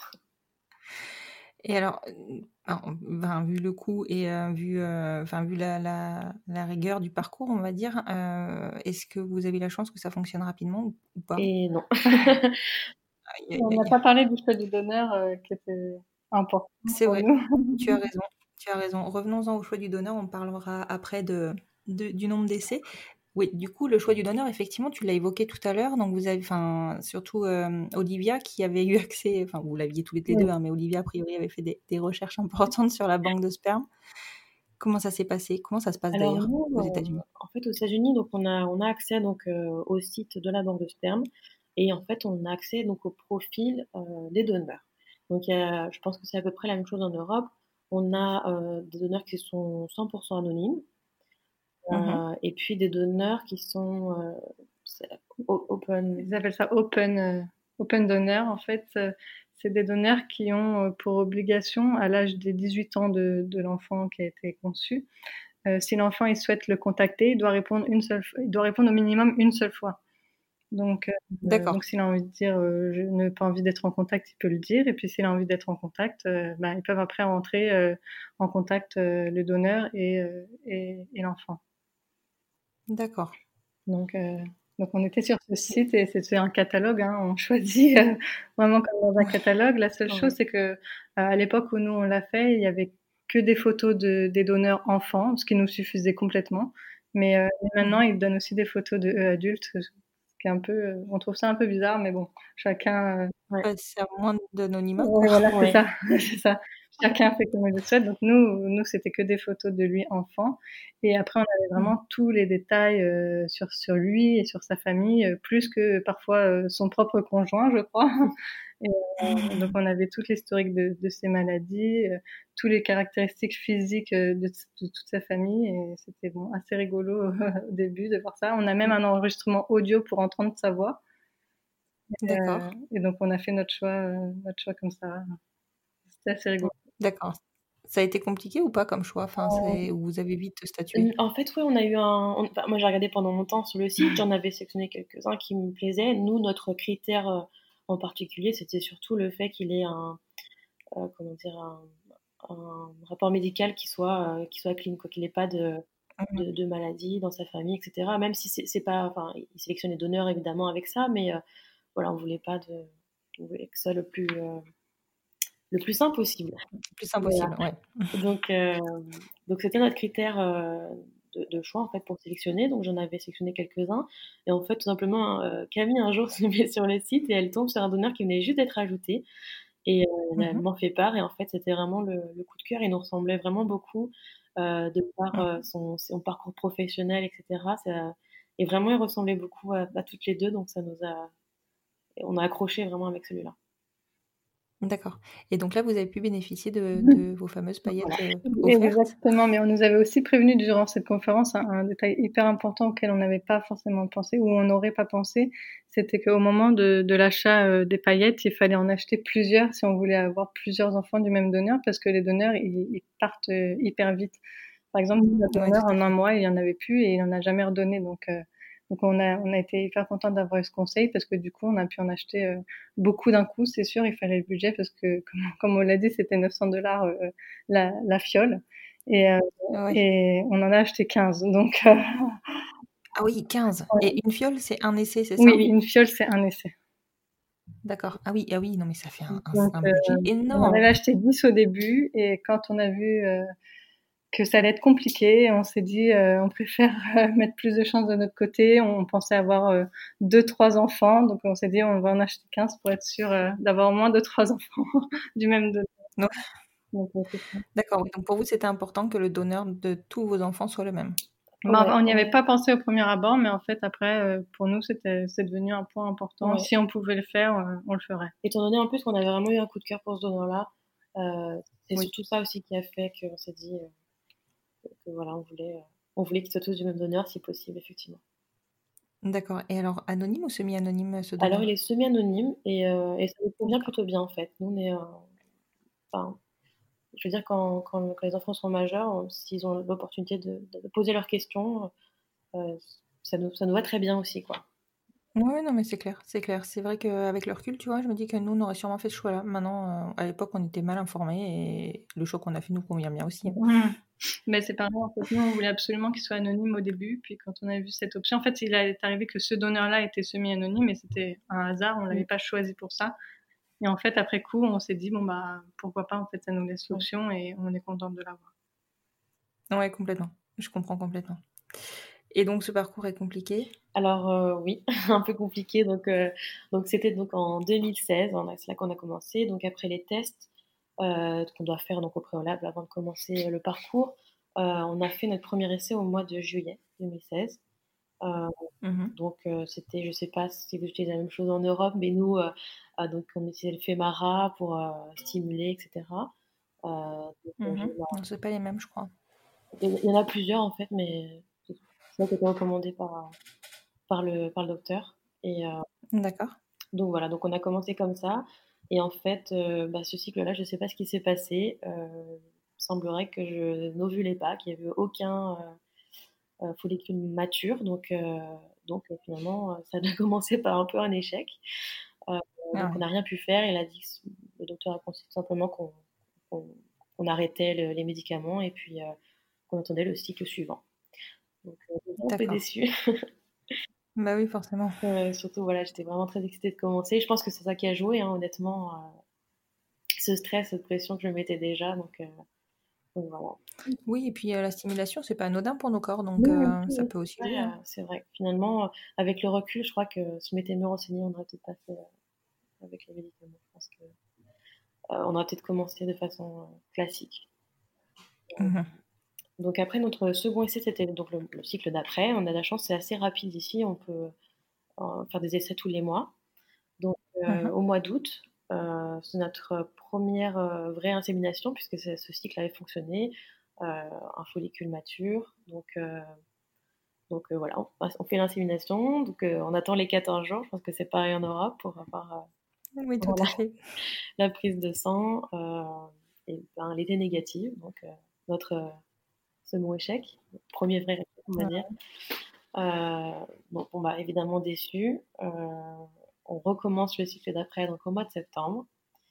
Et alors, euh, alors, ben, vu le coût et euh, vu, euh, enfin, vu la, la, la rigueur du parcours, on va dire, euh, est-ce que vous avez la chance que ça fonctionne rapidement ou, ou pas? Et non. Aïe, aïe, On n'a aïe. pas parlé du choix du donneur euh, qui était important C'est pour vrai, nous. tu as raison. Tu as raison. Revenons-en au choix du donneur, on parlera après de, de- du nombre d'essais. Oui, du coup, le choix du donneur, effectivement, tu l'as évoqué tout à l'heure. Donc, vous avez, enfin, surtout euh, Olivia qui avait eu accès, enfin, vous l'aviez tous les deux, Oui. hein, mais Olivia, a priori, avait fait des, des recherches importantes sur la banque de sperme. Comment ça s'est passé? Comment ça se passe Alors d'ailleurs nous, aux euh, États-Unis? en fait, aux États-Unis, donc on a, on a accès donc euh, au site de la banque de sperme. Et en fait, on a accès donc au profil euh, des donneurs. Donc, il y a, je pense que c'est à peu près la même chose en Europe. On a euh, des donneurs qui sont cent pour cent anonymes, euh, Mhm. et puis des donneurs qui sont euh, c'est o- open. Ils appellent ça open, euh, open donor. En fait, euh, c'est des donneurs qui ont euh, pour obligation, à l'âge des dix-huit ans de, de l'enfant qui a été conçu, euh, si l'enfant il souhaite le contacter, il doit répondre une seule, fois- il doit répondre au minimum une seule fois. Donc, euh, D'accord. donc s'il a envie de dire euh, je n'ai pas envie d'être en contact, il peut le dire. Et puis s'il a envie d'être en contact, euh, bah, ils peuvent après rentrer euh, en contact euh, le donneur et, euh, et, et l'enfant. D'accord. Donc, euh, donc on était sur ce site et c'était un catalogue. Hein, on choisit euh, vraiment comme dans un Ouais. catalogue. La seule Ouais. chose, c'est que euh, à l'époque où nous on l'a fait, il y avait que des photos de, des donneurs enfants, ce qui nous suffisait complètement. Mais, euh, mais maintenant, Mhm. ils donnent aussi des photos de eux adultes, ce qui est un peu, euh, on trouve ça un peu bizarre, mais bon, chacun. Euh, Ouais. Ouais, c'est à moins d'anonymat, Ouais, quoi. voilà, c'est Ouais. ça, c'est ça. Chacun fait comme il le souhaite. Donc nous, nous c'était que des photos de lui enfant. Et après, on avait Mhm. vraiment tous les détails euh, sur sur lui et sur sa famille, euh, plus que parfois euh, son propre conjoint, je crois. Et, euh, donc on avait toute l'historique de, de ses maladies, euh, tous les caractéristiques physiques euh, de, de toute sa famille. Et c'était bon, assez rigolo euh, au début de voir ça. On a même un enregistrement audio pour entendre sa voix. D'accord. Euh, et donc on a fait notre choix, euh, notre choix comme ça. C'était assez rigolo. D'accord. Ça a été compliqué ou pas comme choix? Enfin, c'est ou vous avez vite statué? En fait, oui, on a eu un. on- enfin, moi, j'ai regardé pendant longtemps sur le site, j'en avais sélectionné quelques-uns qui me plaisaient. Nous, notre critère euh, en particulier, c'était surtout le fait qu'il ait un, euh, comment dire, un, un rapport médical qui soit, euh, qui soit clean, quoi, qu'il n'ait pas de, Mhm. de, de maladie dans sa famille, et cetera. Même si c'est c'est pas. Enfin, il sélectionne les donneurs évidemment avec ça, mais euh, voilà, on voulait pas de. On voulait que ce soit le plus, euh, le plus simple possible. Plus Voilà. impossible, ouais. Donc, euh, donc c'était notre critère euh, de, de choix en fait pour sélectionner. Donc j'en avais sélectionné quelques-uns. Et en fait, tout simplement, euh, Camille un jour se met sur le site et elle tombe sur un donneur qui venait juste d'être ajouté. Et euh, elle Mhm. m'en fait part. Et en fait, c'était vraiment le, le coup de cœur. Il nous ressemblait vraiment beaucoup euh, de par euh, Mhm. son, son parcours professionnel, et cetera. Ça- et vraiment, il ressemblait beaucoup à, à toutes les deux. Donc ça nous a, on a accroché vraiment avec celui-là. D'accord. Et donc là, vous avez pu bénéficier de, de vos fameuses paillettes euh, offertes? Exactement, mais on nous avait aussi prévenu durant cette conférence un, un détail hyper important auquel on n'avait pas forcément pensé ou on n'aurait pas pensé, c'était qu'au moment de, de l'achat euh, des paillettes, il fallait en acheter plusieurs si on voulait avoir plusieurs enfants du même donneur parce que les donneurs, ils, ils partent euh, hyper vite. Par exemple, notre Oui, donneur, tout à en un fait. mois, il n'y en avait plus et il n'en a jamais redonné. Donc, euh, donc on a, on a été hyper content d'avoir eu ce conseil parce que du coup, on a pu en acheter euh, beaucoup d'un coup. C'est sûr, il fallait le budget parce que, comme, comme on l'a dit, c'était neuf cents dollars euh, la, la fiole. Et, euh, Ouais. et on en a acheté quinze. Donc, euh, Ah oui, quinze. Et une fiole, c'est un essai, c'est oui, ça? une fiole, c'est un essai. D'accord. Ah oui, ah oui, non mais ça fait un, un- Donc, un euh, budget on en énorme. avait acheté dix au début et quand on a vu euh, que ça allait être compliqué. On s'est dit, euh, on préfère euh, mettre plus de chances de notre côté. On pensait avoir euh, deux, trois enfants. Donc, on s'est dit, on va en acheter quinze pour être sûr euh, d'avoir au moins deux, trois enfants du même donneur. Non. Donc, euh, c'est ça. D'accord, oui. Donc pour vous, c'était important que le donneur de tous vos enfants soit le même. Bah, Ouais, on n'y avait ouais, pas pensé au premier abord, mais en fait, après, euh, pour nous, c'était, c'est devenu un point important. ouais. Si on pouvait le faire, euh, on le ferait. Étant donné en plus qu'on avait vraiment eu un coup de cœur pour ce donneur-là, euh, c'est Oui. surtout ça aussi qui a fait qu'on s'est dit euh, que voilà, on voulait, euh, on voulait qu'ils soient tous du même donneur si possible, effectivement. D'accord. Et alors, anonyme ou semi-anonyme ce Alors il donneur? est semi-anonyme et, euh, et ça nous convient D'accord. plutôt bien en fait. Nous on est, euh, enfin, je veux dire quand, quand, quand les enfants sont majeurs, on- s'ils ont l'opportunité de, de poser leurs questions, euh, ça nous, ça nous va très bien aussi quoi. Ouais, non, mais c'est clair, c'est clair. C'est vrai qu'avec le recul, tu vois, je me dis que nous, on aurait sûrement fait ce choix-là. Maintenant, euh, à l'époque, on était mal informés et le choix qu'on a fait nous convient bien aussi, hein. Mmh. Mais c'est pareil, en fait, nous, on voulait absolument qu'il soit anonyme au début, puis quand on a vu cette option, en fait, il est arrivé que ce donneur-là était semi-anonyme, et c'était un hasard, on l'avait Mm. pas choisi pour ça. Et en fait, après coup, on s'est dit, bon, bah, pourquoi pas, en fait, ça nous laisse Mm. l'option, et on est contente de l'avoir. Ouais, complètement. Je comprends complètement. Et donc, ce parcours est compliqué? Alors euh, oui, un peu compliqué. Donc euh, donc c'était donc en deux mille seize, on a- c'est là qu'on a commencé. Donc après les tests euh, qu'on doit faire donc au préalable avant de commencer euh, le parcours, euh, on a fait notre premier essai au mois de juillet deux mille seize. Euh, Mhm. donc euh, c'était, je sais pas si vous utilisez la même chose en Europe, mais nous, euh, euh, donc on utilisait le Femara pour euh, stimuler, et cetera. Euh, donc, euh, je- Mhm. Non, c'est pas les mêmes, je crois. il y en a plusieurs en fait, mais c'est ça qui était recommandé par, par, le, par le docteur. Et euh, D'accord. donc voilà, donc on a commencé comme ça. Et en fait, euh, bah, ce cycle-là, je ne sais pas ce qui s'est passé. Euh, il semblerait que je n'ovulais pas, qu'il n'y avait aucun euh, euh, follicule mature. Donc, euh, donc euh, finalement, euh, ça a commencé par un peu un échec. Euh, Ah donc on ouais. n'a rien pu faire. Il a dit, que le docteur a conseillé tout simplement qu'on qu'on- qu'on arrêtait le- les médicaments et puis euh, qu'on attendait le cycle suivant. Donc euh, j'étais un peu D'accord. déçue. Bah oui, forcément. Euh, surtout, voilà, j'étais vraiment très excitée de commencer. Je pense que c'est ça qui a joué, hein, honnêtement. Euh, ce stress, cette pression que je mettais déjà. Donc, euh, donc voilà. Oui, et puis euh, la stimulation, c'est pas anodin pour nos corps, donc Oui, oui, euh, ça oui, peut aussi c'est jouer. vrai, Hein. euh, c'est vrai. Finalement, euh, avec le recul, je crois que si je m'étais mieux renseignée, on aurait peut-être pas fait euh, avec les médicaments. Je pense que euh, on aurait peut-être commencé de façon euh, classique. Mhm. Donc après, notre second essai, c'était donc le, le cycle d'après. On a de la chance, c'est assez rapide ici. On peut euh, faire des essais tous les mois. Donc euh, Mhm. au mois d'août, euh, c'est notre première euh, vraie insémination puisque c'est- ce cycle avait fonctionné. Euh, un follicule mature. Donc, euh, donc euh, voilà, on, on fait l'insémination. Donc euh, on attend les quatorze jours. Je pense que c'est pareil en Europe pour avoir euh, Oui, tout voilà, à fait. la prise de sang. Euh, et ben, elle était négative. Donc euh, notre euh, second échec, premier vrai échec, on va Ouais. dire. Euh, donc bon, bah, évidemment déçu. Euh, on recommence le cycle d'après, donc au mois de septembre.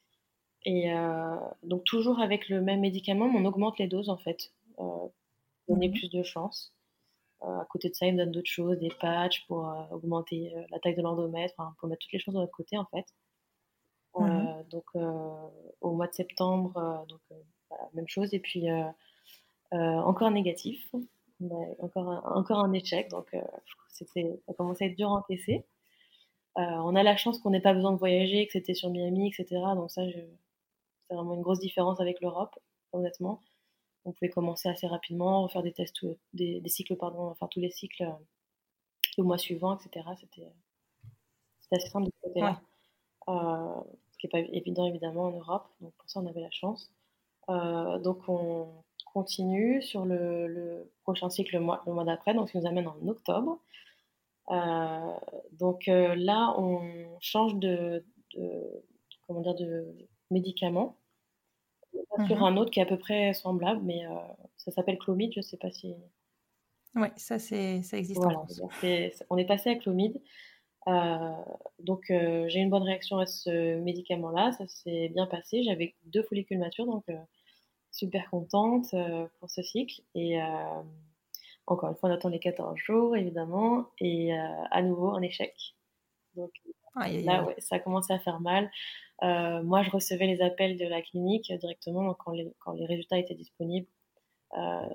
Et euh, donc toujours avec le même médicament, mais on augmente les doses en fait, euh, pour donner Mhm. plus de chance. Euh, à côté de ça, ils me donnent d'autres choses, des patchs pour euh, augmenter euh, la taille de l'endomètre, enfin, pour mettre toutes les choses de notre côté en fait. Mhm. Euh, donc euh, au mois de septembre, euh, donc euh, voilà, même chose. Et puis euh, euh, encore négatif, ouais, encore un, encore un échec. Donc euh, c'était, ça commençait à être dur à encaisser. Euh, on a la chance qu'on n'ait pas besoin de voyager, que c'était sur Miami, et cetera. Donc ça, je, c'est vraiment une grosse différence avec l'Europe, honnêtement. On pouvait commencer assez rapidement, faire des tests, tous- des, des cycles, pardon, enfin tous les cycles euh, le mois suivant, et cetera. C'était, c'était assez simple de ce Ouais. côté-là. Euh, ce qui n'est pas évident, évidemment, en Europe. Donc pour ça, on avait la chance. Euh, donc on continue sur le, le prochain cycle le mois, le mois d'après, donc ce qui nous amène en octobre. Euh, donc euh, là, on change de, de, comment dire, de médicament. On va sur Mhm. un autre qui est à peu près semblable, mais euh, ça s'appelle Clomid, je ne sais pas si... Ouais, ça, c'est, ça existe en Voilà, France. c'est, c'est- on est passé à Clomid. Euh, donc euh, j'ai eu une bonne réaction à ce médicament-là, ça s'est bien passé. J'avais deux follicules matures, donc euh, super contente euh, pour ce cycle. Et euh, encore une fois, on attend les quatorze jours, évidemment, et euh, à nouveau un échec. Donc Aïe, aïe, là, aïe. ouais, ça a commencé à faire mal. Euh, moi, je recevais les appels de la clinique directement donc quand, les, quand les résultats étaient disponibles. Euh,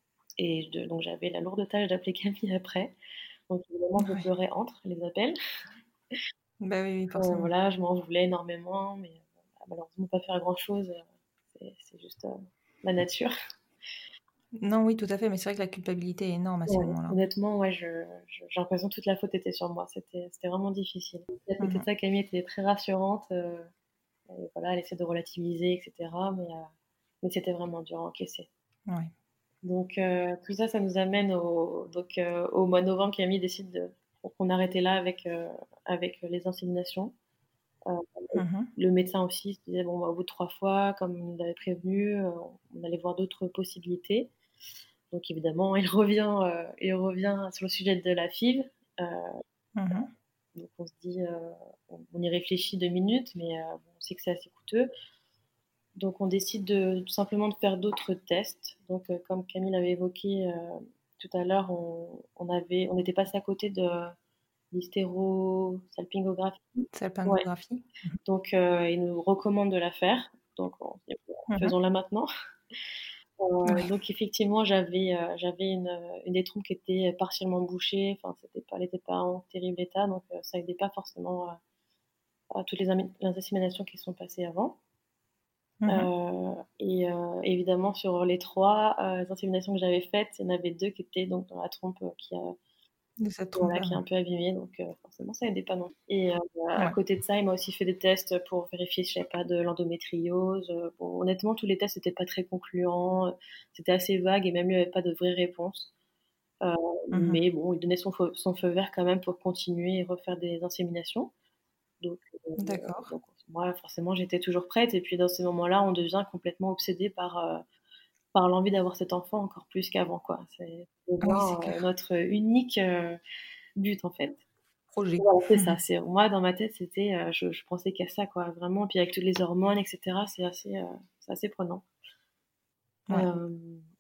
et de, donc j'avais la lourde tâche d'appeler Camille après. Donc évidemment, je Ouais. pleurais entre les appels. Bah oui, oui, Euh, forcément. voilà, je m'en voulais énormément, mais euh, malheureusement, pas faire grand-chose. euh, c'est, c'est juste euh, la nature. Non, oui, tout à fait, mais c'est vrai que la culpabilité est énorme à ces Ouais, moments-là. honnêtement, ouais, je, je- j'ai l'impression que toute la faute était sur moi. C'était, c'était vraiment difficile. Et à côté de Mhm. ça, Camille était très rassurante. euh, et voilà, elle essaie de relativiser, et cetera. Mais, euh, mais c'était vraiment dur à encaisser. Ouais. Donc euh, tout ça, ça nous amène au, donc, euh, au mois de novembre. Camille décide de, qu'on arrêtait là avec, euh, avec les inséminations. Euh, Mhm. le médecin aussi se disait, bon, bah, au bout de trois fois, comme il nous avait prévenu, euh, on allait voir d'autres possibilités. Donc évidemment, il revient, euh, il revient sur le sujet de la F I V. Euh, Mhm. donc on se dit, euh, on, on y réfléchit deux minutes, mais euh, bon, on sait que c'est assez coûteux. Donc on décide de, tout simplement de faire d'autres tests. Donc euh, comme Camille l'avait évoqué euh, tout à l'heure, on, on, avait, on était passé à côté de l'hystérosalpingographie. Ouais. Salpingographie. Donc euh, il nous recommande de la faire. Donc on se dit, bon, Mhm. faisons-la maintenant. Euh, Ouais. donc effectivement, j'avais euh, j'avais une, une des trompes qui était partiellement bouchée. Enfin, c'était pas, elle n'était pas en terrible état, donc euh, ça aidait pas forcément à, à toutes les, ami- les inséminations qui sont passées avant. Mhm. Euh, et euh, évidemment, sur les trois euh, inséminations que j'avais faites, il y en avait deux qui étaient donc dans la trompe euh, qui, a, De cette voilà, trompe-là, qui est ouais. un peu abîmée, donc euh, forcément ça aidait pas non plus. Et euh, à Ouais. côté de ça, il m'a aussi fait des tests pour vérifier si j'avais pas de l'endométriose. Euh, Bon, honnêtement, tous les tests n'étaient pas très concluants, euh, c'était assez vague et même lui, il n'y avait pas de vraies réponses. Euh, Mhm. mais bon, il donnait son feu, son feu vert quand même pour continuer et refaire des inséminations. Donc, euh, D'accord. donc moi, forcément, j'étais toujours prête. Et puis dans ces moments-là, on devient complètement obsédé par, euh, par l'envie d'avoir cet enfant encore plus qu'avant, quoi. C'est Oui, c'est devient, euh, clair. notre unique euh, but, en fait. Projet. Voilà, c'est ça. C'est, moi, dans ma tête, c'était, euh, je, je pensais qu'à ça, quoi. Vraiment. Puis avec toutes les hormones, et cetera, c'est assez, euh, c'est assez prenant. Ouais. Euh,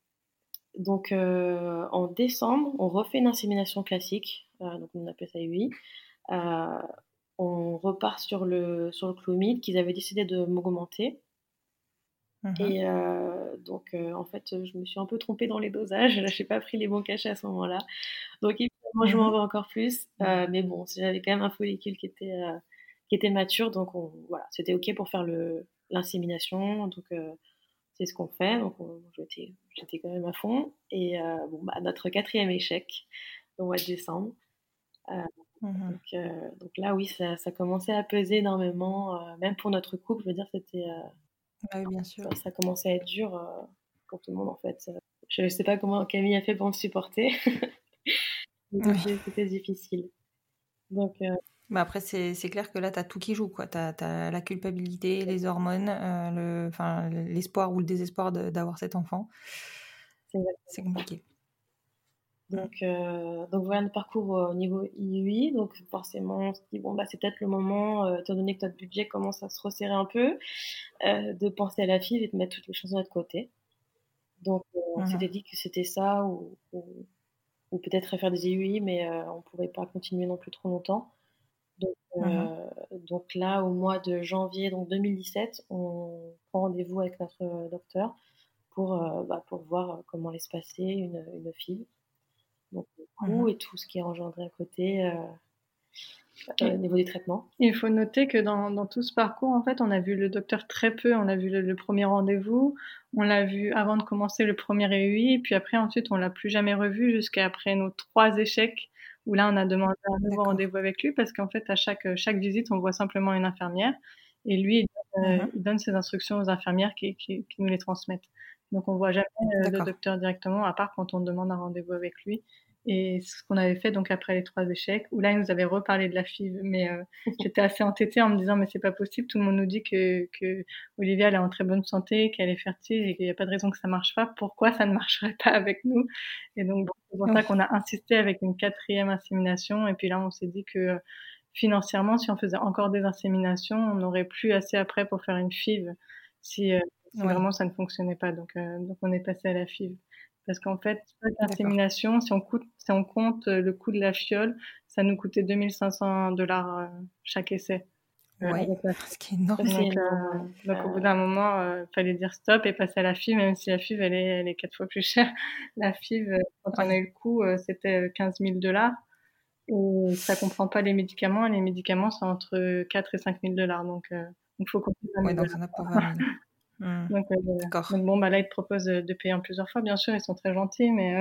donc, euh, en décembre, on refait une insémination classique. Euh, donc, on appelle ça I U I. Euh, on repart sur le, sur le Clomid qu'ils avaient décidé de m'augmenter. Mhm. Et euh, donc, euh, en fait, je me suis un peu trompée dans les dosages. Je n'ai pas pris les bons cachets à ce moment-là. Donc, évidemment, je m'en Mhm. veux encore plus. Euh, mais bon, j'avais quand même un follicule qui était, euh, qui était mature. Donc, on, voilà, c'était OK pour faire le, l'insémination. Donc, euh, c'est ce qu'on fait. Donc, on, j'étais, j'étais quand même à fond. Et euh, bon, bah, notre quatrième échec au mois de décembre. Euh, Mhm. donc, euh, donc là, oui, ça, ça commençait à peser énormément. Euh, même pour notre couple, je veux dire, c'était... euh, Ah oui, bien sûr. ça, ça commençait à être dur euh, pour tout le monde en fait. Euh, Je ne sais pas comment Camille a fait pour me supporter, mais Oui. c'était, c'était difficile. Donc, euh, Bah après, c'est c'est clair que là, tu as tout qui joue, quoi. Tu as la culpabilité, les hormones, euh, le, enfin, l'espoir ou le désespoir de- d'avoir cet enfant. c'est exact. C'est compliqué. Donc, euh, donc voilà le parcours euh, au niveau I U I. Donc forcément, on se dit bon bah c'est peut-être le moment, euh, étant donné que notre budget commence à se resserrer un peu, euh, de penser à la fille et de mettre toutes les choses de notre côté. Donc euh, on Mhm. s'était dit que c'était ça ou, ou, ou peut-être faire des I U I, mais euh, on pouvait pas continuer non plus trop longtemps. Donc, Mhm. euh, donc là, au mois de janvier donc deux mille dix-sept, on prend rendez-vous avec notre euh, docteur pour, euh, bah, pour voir comment allait se passer une, une fille. Donc le coût Mhm. et tout ce qui est engendré à côté euh, euh, Et au niveau des traitements. il faut noter que dans, dans tout ce parcours, en fait, on a vu le docteur très peu. On a vu le, le premier rendez-vous, on l'a vu avant de commencer le premier I U I, et puis après, ensuite, on l'a plus jamais revu jusqu'à après nos trois échecs, où là, on a demandé un nouveau D'accord. rendez-vous avec lui, parce qu'en fait, à chaque, chaque visite, on voit simplement une infirmière, et lui, il donne, euh, Mhm. il donne ses instructions aux infirmières qui, qui, qui nous les transmettent. Donc, on voit jamais euh, le D'accord. docteur directement, à part quand on demande un rendez-vous avec lui. Et ce qu'on avait fait donc après les trois échecs, où là il nous avait reparlé de la F I V, mais euh, j'étais assez entêtée en me disant mais c'est pas possible, tout le monde nous dit que, que Olivia elle est en très bonne santé, qu'elle est fertile et qu'il n'y a pas de raison que ça marche pas, pourquoi ça ne marcherait pas avec nous? Et donc bon, c'est pour ça Oui. qu'on a insisté avec une quatrième insémination, et puis là on s'est dit que euh, financièrement si on faisait encore des inséminations, on n'aurait plus assez après pour faire une F I V si, euh, si Oui. vraiment ça ne fonctionnait pas, donc, euh, donc on est passé à la F I V. Parce qu'en fait, chaque D'accord. insémination, si on, coûte, si on compte euh, le coût de la fiole, ça nous coûtait deux mille cinq cents dollars euh, chaque essai. Euh, Ouais. avec la- Ce qui est énorme. C'est Donc, énorme, euh, ouais. donc au bout Euh, d'un moment, il fallait dire stop et passer à la F I V, même si la F I V, elle est, elle est quatre fois plus chère. La F I V, euh, quand on a Oui. eu le coût, euh, c'était quinze mille dollars. Et ça comprend pas les médicaments. Et les médicaments, c'est entre quatre et cinq mille dollars. Donc, il euh, faut compter vingt Ouais, mille donc dollars. ça en a pour vingt mille. Hmm. Donc, euh, voilà. D'accord. Donc bon, bah là, ils te proposent de, de payer en plusieurs fois. Bien sûr, ils sont très gentils, mais euh,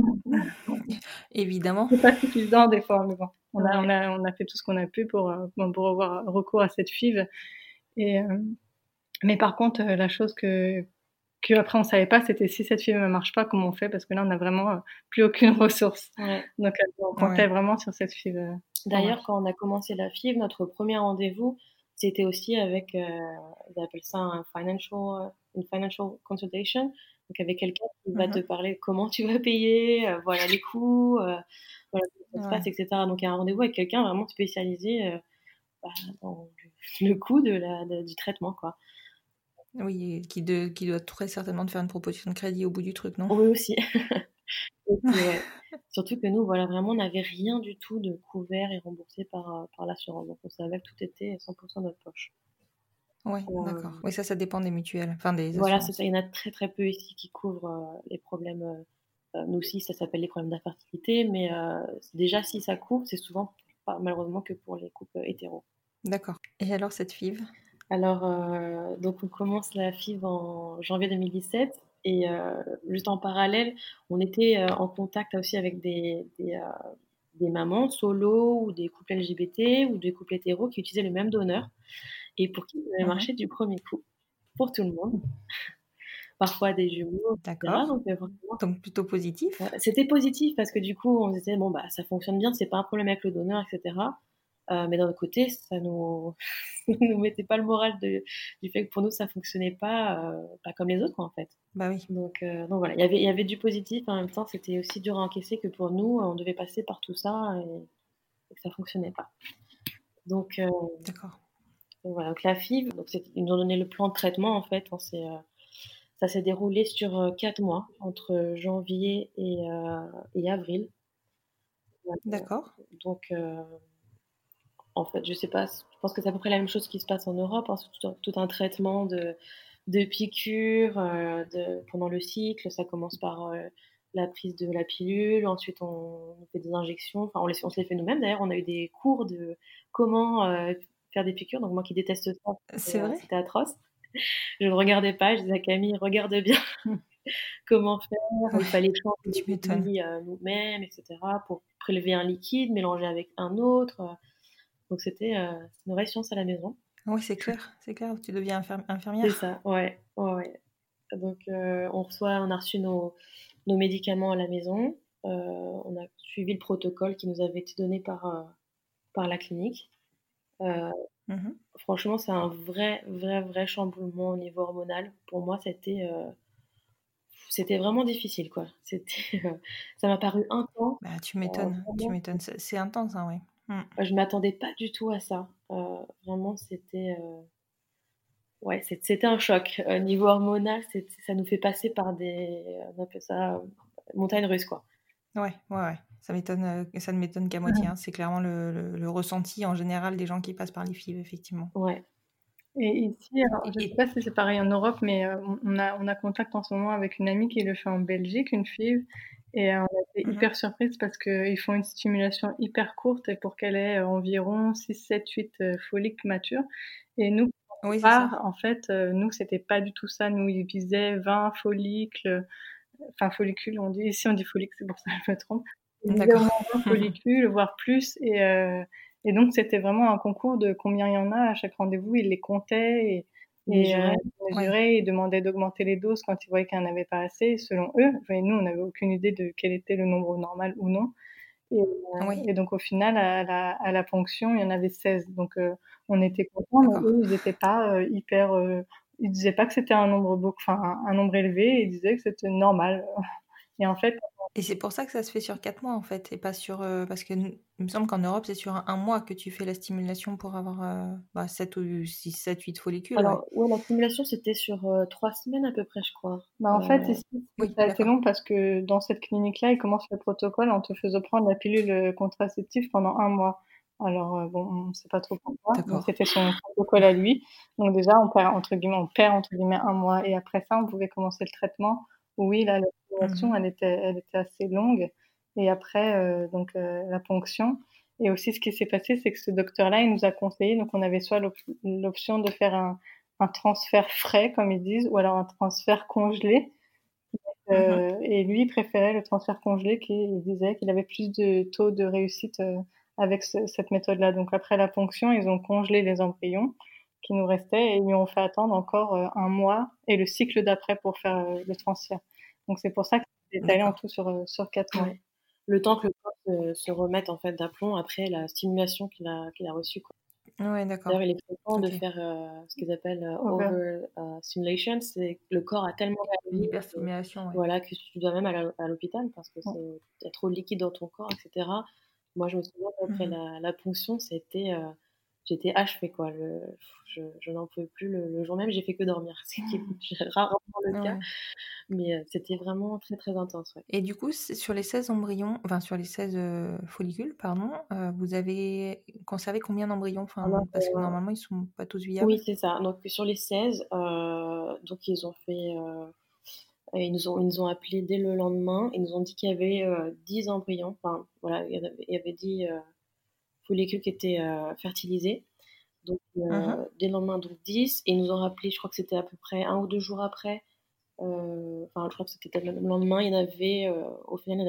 Évidemment. c'est pas suffisant des fois. Mais bon, on a, ouais. on a, on a fait tout ce qu'on a pu pour, euh, pour avoir recours à cette F I V. Et, euh, mais par contre, euh, la chose que, que après on savait pas, c'était si cette F I V ne marche pas, comment on fait, parce que là, on n'a vraiment euh, plus aucune ressource. Ouais. Donc, euh, on comptait Ouais. vraiment sur cette F I V. euh, pour D'ailleurs, marcher. quand on a commencé la F I V, notre premier rendez-vous, c'était aussi avec, euh, ils appellent ça un financial, une financial consultation, donc avec quelqu'un qui va te Mhm. parler comment tu vas payer, euh, voilà les coûts, euh, voilà comment ça se Ouais. passe, et cetera. Donc il y a un rendez-vous avec quelqu'un vraiment spécialisé euh, bah, dans le, le coût de la, de- du traitement, quoi. Oui, qui, de, qui doit très certainement te faire une proposition de crédit au bout du truc, non? Oui aussi. Et puis, ouais. Surtout que nous, voilà, vraiment, on n'avait rien du tout de couvert et remboursé par, euh, par l'assurance. Donc on savait que tout était cent pour cent de notre poche. Oui, Euh, d'accord. Oui, ça, ça dépend des mutuelles, enfin des Voilà, c'est ça. assurances. Il y en a très très peu ici qui couvrent euh, les problèmes. Euh, euh, nous aussi, ça s'appelle les problèmes d'infertilité, mais euh, déjà si ça couvre, c'est souvent pas, malheureusement que pour les couples hétéros. D'accord. Et alors, cette F I V? Alors, euh, donc on commence la F I V en janvier deux mille dix-sept et euh, juste en parallèle, on était euh, en contact aussi avec des, des, euh, des mamans solo ou des couples L G B T ou des couples hétéros qui utilisaient le même donneur et pour qui ça avait Mmh. marché du premier coup, pour tout le monde. Parfois des jumeaux, et cetera. D'accord. Donc, heu, forcément, Donc plutôt positif. heu, c'était positif parce que du coup, on se disait: «Bon, bah, ça fonctionne bien, c'est pas un problème avec le donneur et cetera». Heu, mais d'un autre côté, ça nous ça nous mettait pas le moral de du fait que pour nous, ça fonctionnait pas, heu, pas comme les autres, quoi, en fait. Bah oui. Donc heu, donc voilà, il y avait il y avait du positif, en même temps, c'était aussi dur à encaisser que pour nous, on devait passer par tout ça et et que ça fonctionnait pas. Donc heu, D'accord. donc voilà, donc la F I V, donc c'est ils nous ont donné le plan de traitement, en fait, on s'est, heu, ça s'est déroulé sur, heu, quatre mois, entre janvier et heu et avril. D'accord. Donc heu, en fait, je sais pas, je pense que c'est à peu près la même chose qui se passe en Europe, hein, c'est tout un tout un traitement de de piqûres, heu, de pendant le cycle. Ça commence par, heu, la prise de la pilule, ensuite on on fait des injections, enfin on les on se les fait nous-mêmes d'ailleurs. On a eu des cours de comment, heu, faire des piqûres, donc moi qui déteste ça, C'est c'était, heu, vrai? c'était atroce. Je ne regardais pas, je disais à Camille: «Regarde bien comment faire». Il Ouais, fallait changer tu les m'étonnes. aiguilles, heu, nous-mêmes et cetera pour prélever un liquide, mélanger avec un autre, heu, donc c'était, heu, c'est une vraie science à la maison. Oui, c'est clair, c'est clair, tu deviens infirm C'est infirmière. ça, ouais, ouais, ouais. Donc heu, on reçoit on a reçu nos nos médicaments à la maison, heu, on a suivi le protocole qui nous avait été donné par, heu, par la clinique. Heu, Mmh. franchement, c'est un vrai, vrai, vrai chamboulement au niveau hormonal. Pour moi, c'était, heu, c'était vraiment difficile, quoi. C'était, heu, ça m'a paru intense, Bah, tu heu, m'étonnes, tu vraiment. m'étonnes, c'est c'est intense, hein, ouais. Mmh. Je m'attendais pas du tout à ça. Heu, vraiment, c'était, heu, ouais, c'ét c'était un choc. Heu, niveau hormonal, c'est ça nous fait passer par des, on appelle ça, heu, montagnes russes, quoi. Ouais, ouais, ouais, ça m'étonne, heu, ça ne m'étonne qu'à moitié, hein. C'est clairement le le le ressenti en général des gens qui passent par les F I V, effectivement. Ouais. Et ici, alors Et je sais et pas si c'est pareil en Europe, mais heu, on on a on a contact en ce moment avec une amie qui le fait en Belgique, une F I V, et heu, on a été mmh hyper surprises parce qu'ils font une stimulation hyper courte et pour qu'elle ait, heu, environ six sept huit heu, follicles matures, et nous, au Oui, c'est ça. départ, en fait, heu, nous, c'était pas du tout ça. Nous, ils visaient vingt follicles, enfin follicules on dit, ici on dit follicle, c'est pour ça que je me trompe. Ils disaient au D'accord. moins vingt follicules, voire plus, et heu et donc c'était vraiment un concours de combien il y en a à chaque rendez-vous. Ils les comptaient et et heu, Mesurer. ils Ouais. mesuraient, ils demandaient d'augmenter les doses quand ils voyaient qu'il y en avait pas assez, selon eux. Enfin, nous, on n'avait aucune idée de quel était le nombre normal ou non, et heu Oui, et donc au final, à la à la ponction, il y en avait seize, donc heu, on était contents, mais d'accord. eux, ils étaient pas, heu, hyper, heu, ils disaient pas que c'était un nombre beau enfin un un nombre élevé, ils disaient que c'était normal. Et en fait, Et c'est pour ça que ça se fait sur quatre mois, en fait, et pas sur, heu parce que n il me semble qu'en Europe, c'est sur un un mois que tu fais la stimulation pour avoir, heu, bah, sept ou six sept huit follicules, ouais. Alors ouais, la stimulation, c'était sur, heu, trois semaines à peu près, je crois. bah, en fait, Heu, ici, Oui, ça a été d'accord. long parce que dans cette clinique-là, ils commencent le protocole en te faisant prendre la pilule, heu, contraceptive pendant un mois. Alors, heu, bon, on sait pas trop pourquoi, mais D'accord. c'était son protocole à lui. Donc déjà, on perd entre guillemets «on perd» entre guillemets un mois, et après ça, on pouvait commencer le traitement. Oui, là, la stimulation, Mmh. elle était elle était assez longue, et après, heu, donc heu, la ponction, et aussi ce qui s'est passé, c'est que ce docteur-là, il nous a conseillé, donc on avait soit l'op l'option de faire un un transfert frais, comme ils disent, ou alors un transfert congelé. Mmh. Heu et lui, il préférait le transfert congelé, qui il disait qu'il avait plus de taux de réussite, heu, avec ce cette méthode-là. Donc après la ponction, ils ont congelé les embryons qui nous restaient et ils lui ont fait attendre encore, heu, un mois et le cycle d'après pour faire, heu, le transfert. Donc c'est pour ça que c'est étalé en D'accord. tout sur, heu, sur quatre mois. ouais. Le temps que le corps se se remette, en fait, d'aplomb après la stimulation qu'il a qu'il a reçue, quoi. Ouais, d'accord. D'ailleurs, il est fréquent de OK. faire, heu, ce qu'ils appellent, heu, Over over, heu, stimulation. C'est que le corps a tellement réagi que L'hyperstimulation, ouais. voilà, que tu dois même aller à à l'hôpital parce que ouais. c'est il y a trop de liquide dans ton corps et cetera. Moi, je me souviens qu'après Mmh. la la ponction, c'était, heu, j'étais achevée, quoi. Le je je n'en pouvais plus le le jour même, j'ai fait que dormir, ce qui est rarement le cas, Ouais. mais heu, c'était vraiment très, très intense, ouais. Et du coup, c'est sur les seize embryons, enfin sur les seize heu, follicules, pardon, heu, vous avez conservé combien d'embryons? Alors, Enfin, parce que heu, normalement, ils sont pas tous oui, viables? c'est ça. Donc sur les seize, heu, donc ils ont fait, heu et ils nous ont ils nous ont appelés dès le lendemain. Ils nous ont dit qu'il y avait, heu, dix embryons, enfin voilà, il y en avait il y avait dix, heu, follicules qui étaient, heu, fertilisés. Donc Mmh. heu, dès le lendemain, donc dix, et ils nous ont rappelé, je crois que c'était à peu près un ou deux jours après, heu, enfin je crois que c'était peut-être le lendemain, il y en avait, heu, au final, il y en avait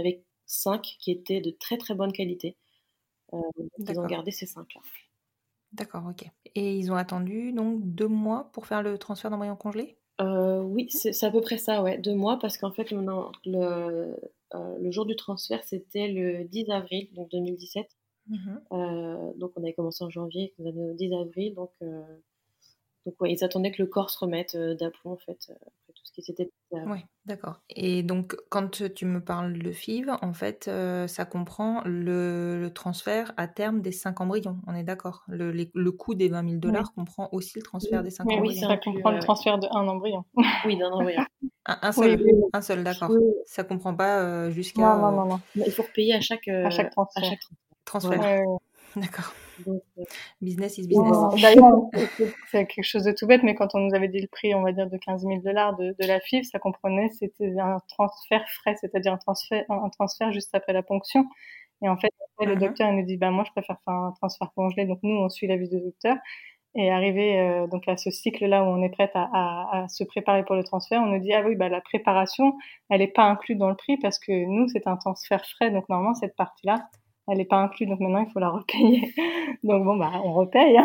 cinq qui étaient de très très bonne qualité. Euh, ils D'accord. ont gardé ces cinq-là. D'accord, ok. Et ils ont attendu donc deux mois pour faire le transfert d'embryon congelé? Euh, oui, c'est, c'est à peu près ça, ouais, deux mois, parce qu'en fait, le, non, le, euh, le jour du transfert, c'était le dix avril, donc deux mille dix-sept. Mhm. Euh, donc on avait commencé en janvier, on avait au dix avril, donc, euh, donc ouais, ils attendaient que le corps se remette euh, d'aplomb, en fait, euh, après tout ce qui s'était passé avant. Ouais, d'accord. Et donc, quand tu me parles de F I V, en fait, euh, ça comprend le, le transfert à terme des cinq embryons. On est d'accord. Le, les- le coût des vingt mille dollars comprend aussi le transfert des cinq Mais oui, embryons. ça ça inclut, comprend ouais, le ouais. transfert d'un embryon. Oui, d'un embryon. Un, un Oui, seul, oui, oui. un seul, d'accord. Oui. Ça comprend pas euh, Non, jusqu'à non, euh, non, non. Mais il faut repayer à chaque, euh, À chaque à transfert. chaque transfert. Voilà. Ouais, ouais. D'accord. Donc, euh, Business is donc business. voilà. Non, D'ailleurs, c'est c'est quelque chose de tout bête, mais quand on nous avait dit le prix, on va dire, de quinze mille dollars de, de la F I V, ça comprenait, c'était un transfert frais, c'est-à-dire un transfert, un transfert juste après la ponction. Et en fait, après, le Mhm. docteur, il nous dit, bah, moi, je préfère faire un transfert congelé. Donc, nous, on suit l'avis du docteur. Et arrivé, euh, donc, à ce cycle-là où on est prête à, à, à se préparer pour le transfert, on nous dit, ah oui, bah, la préparation, elle est pas inclue dans le prix parce que nous, c'est un transfert frais. Donc, normalement, cette partie-là, elle est pas inclue. Donc, maintenant, il faut la repayer. Donc, bon, bah, on repaye.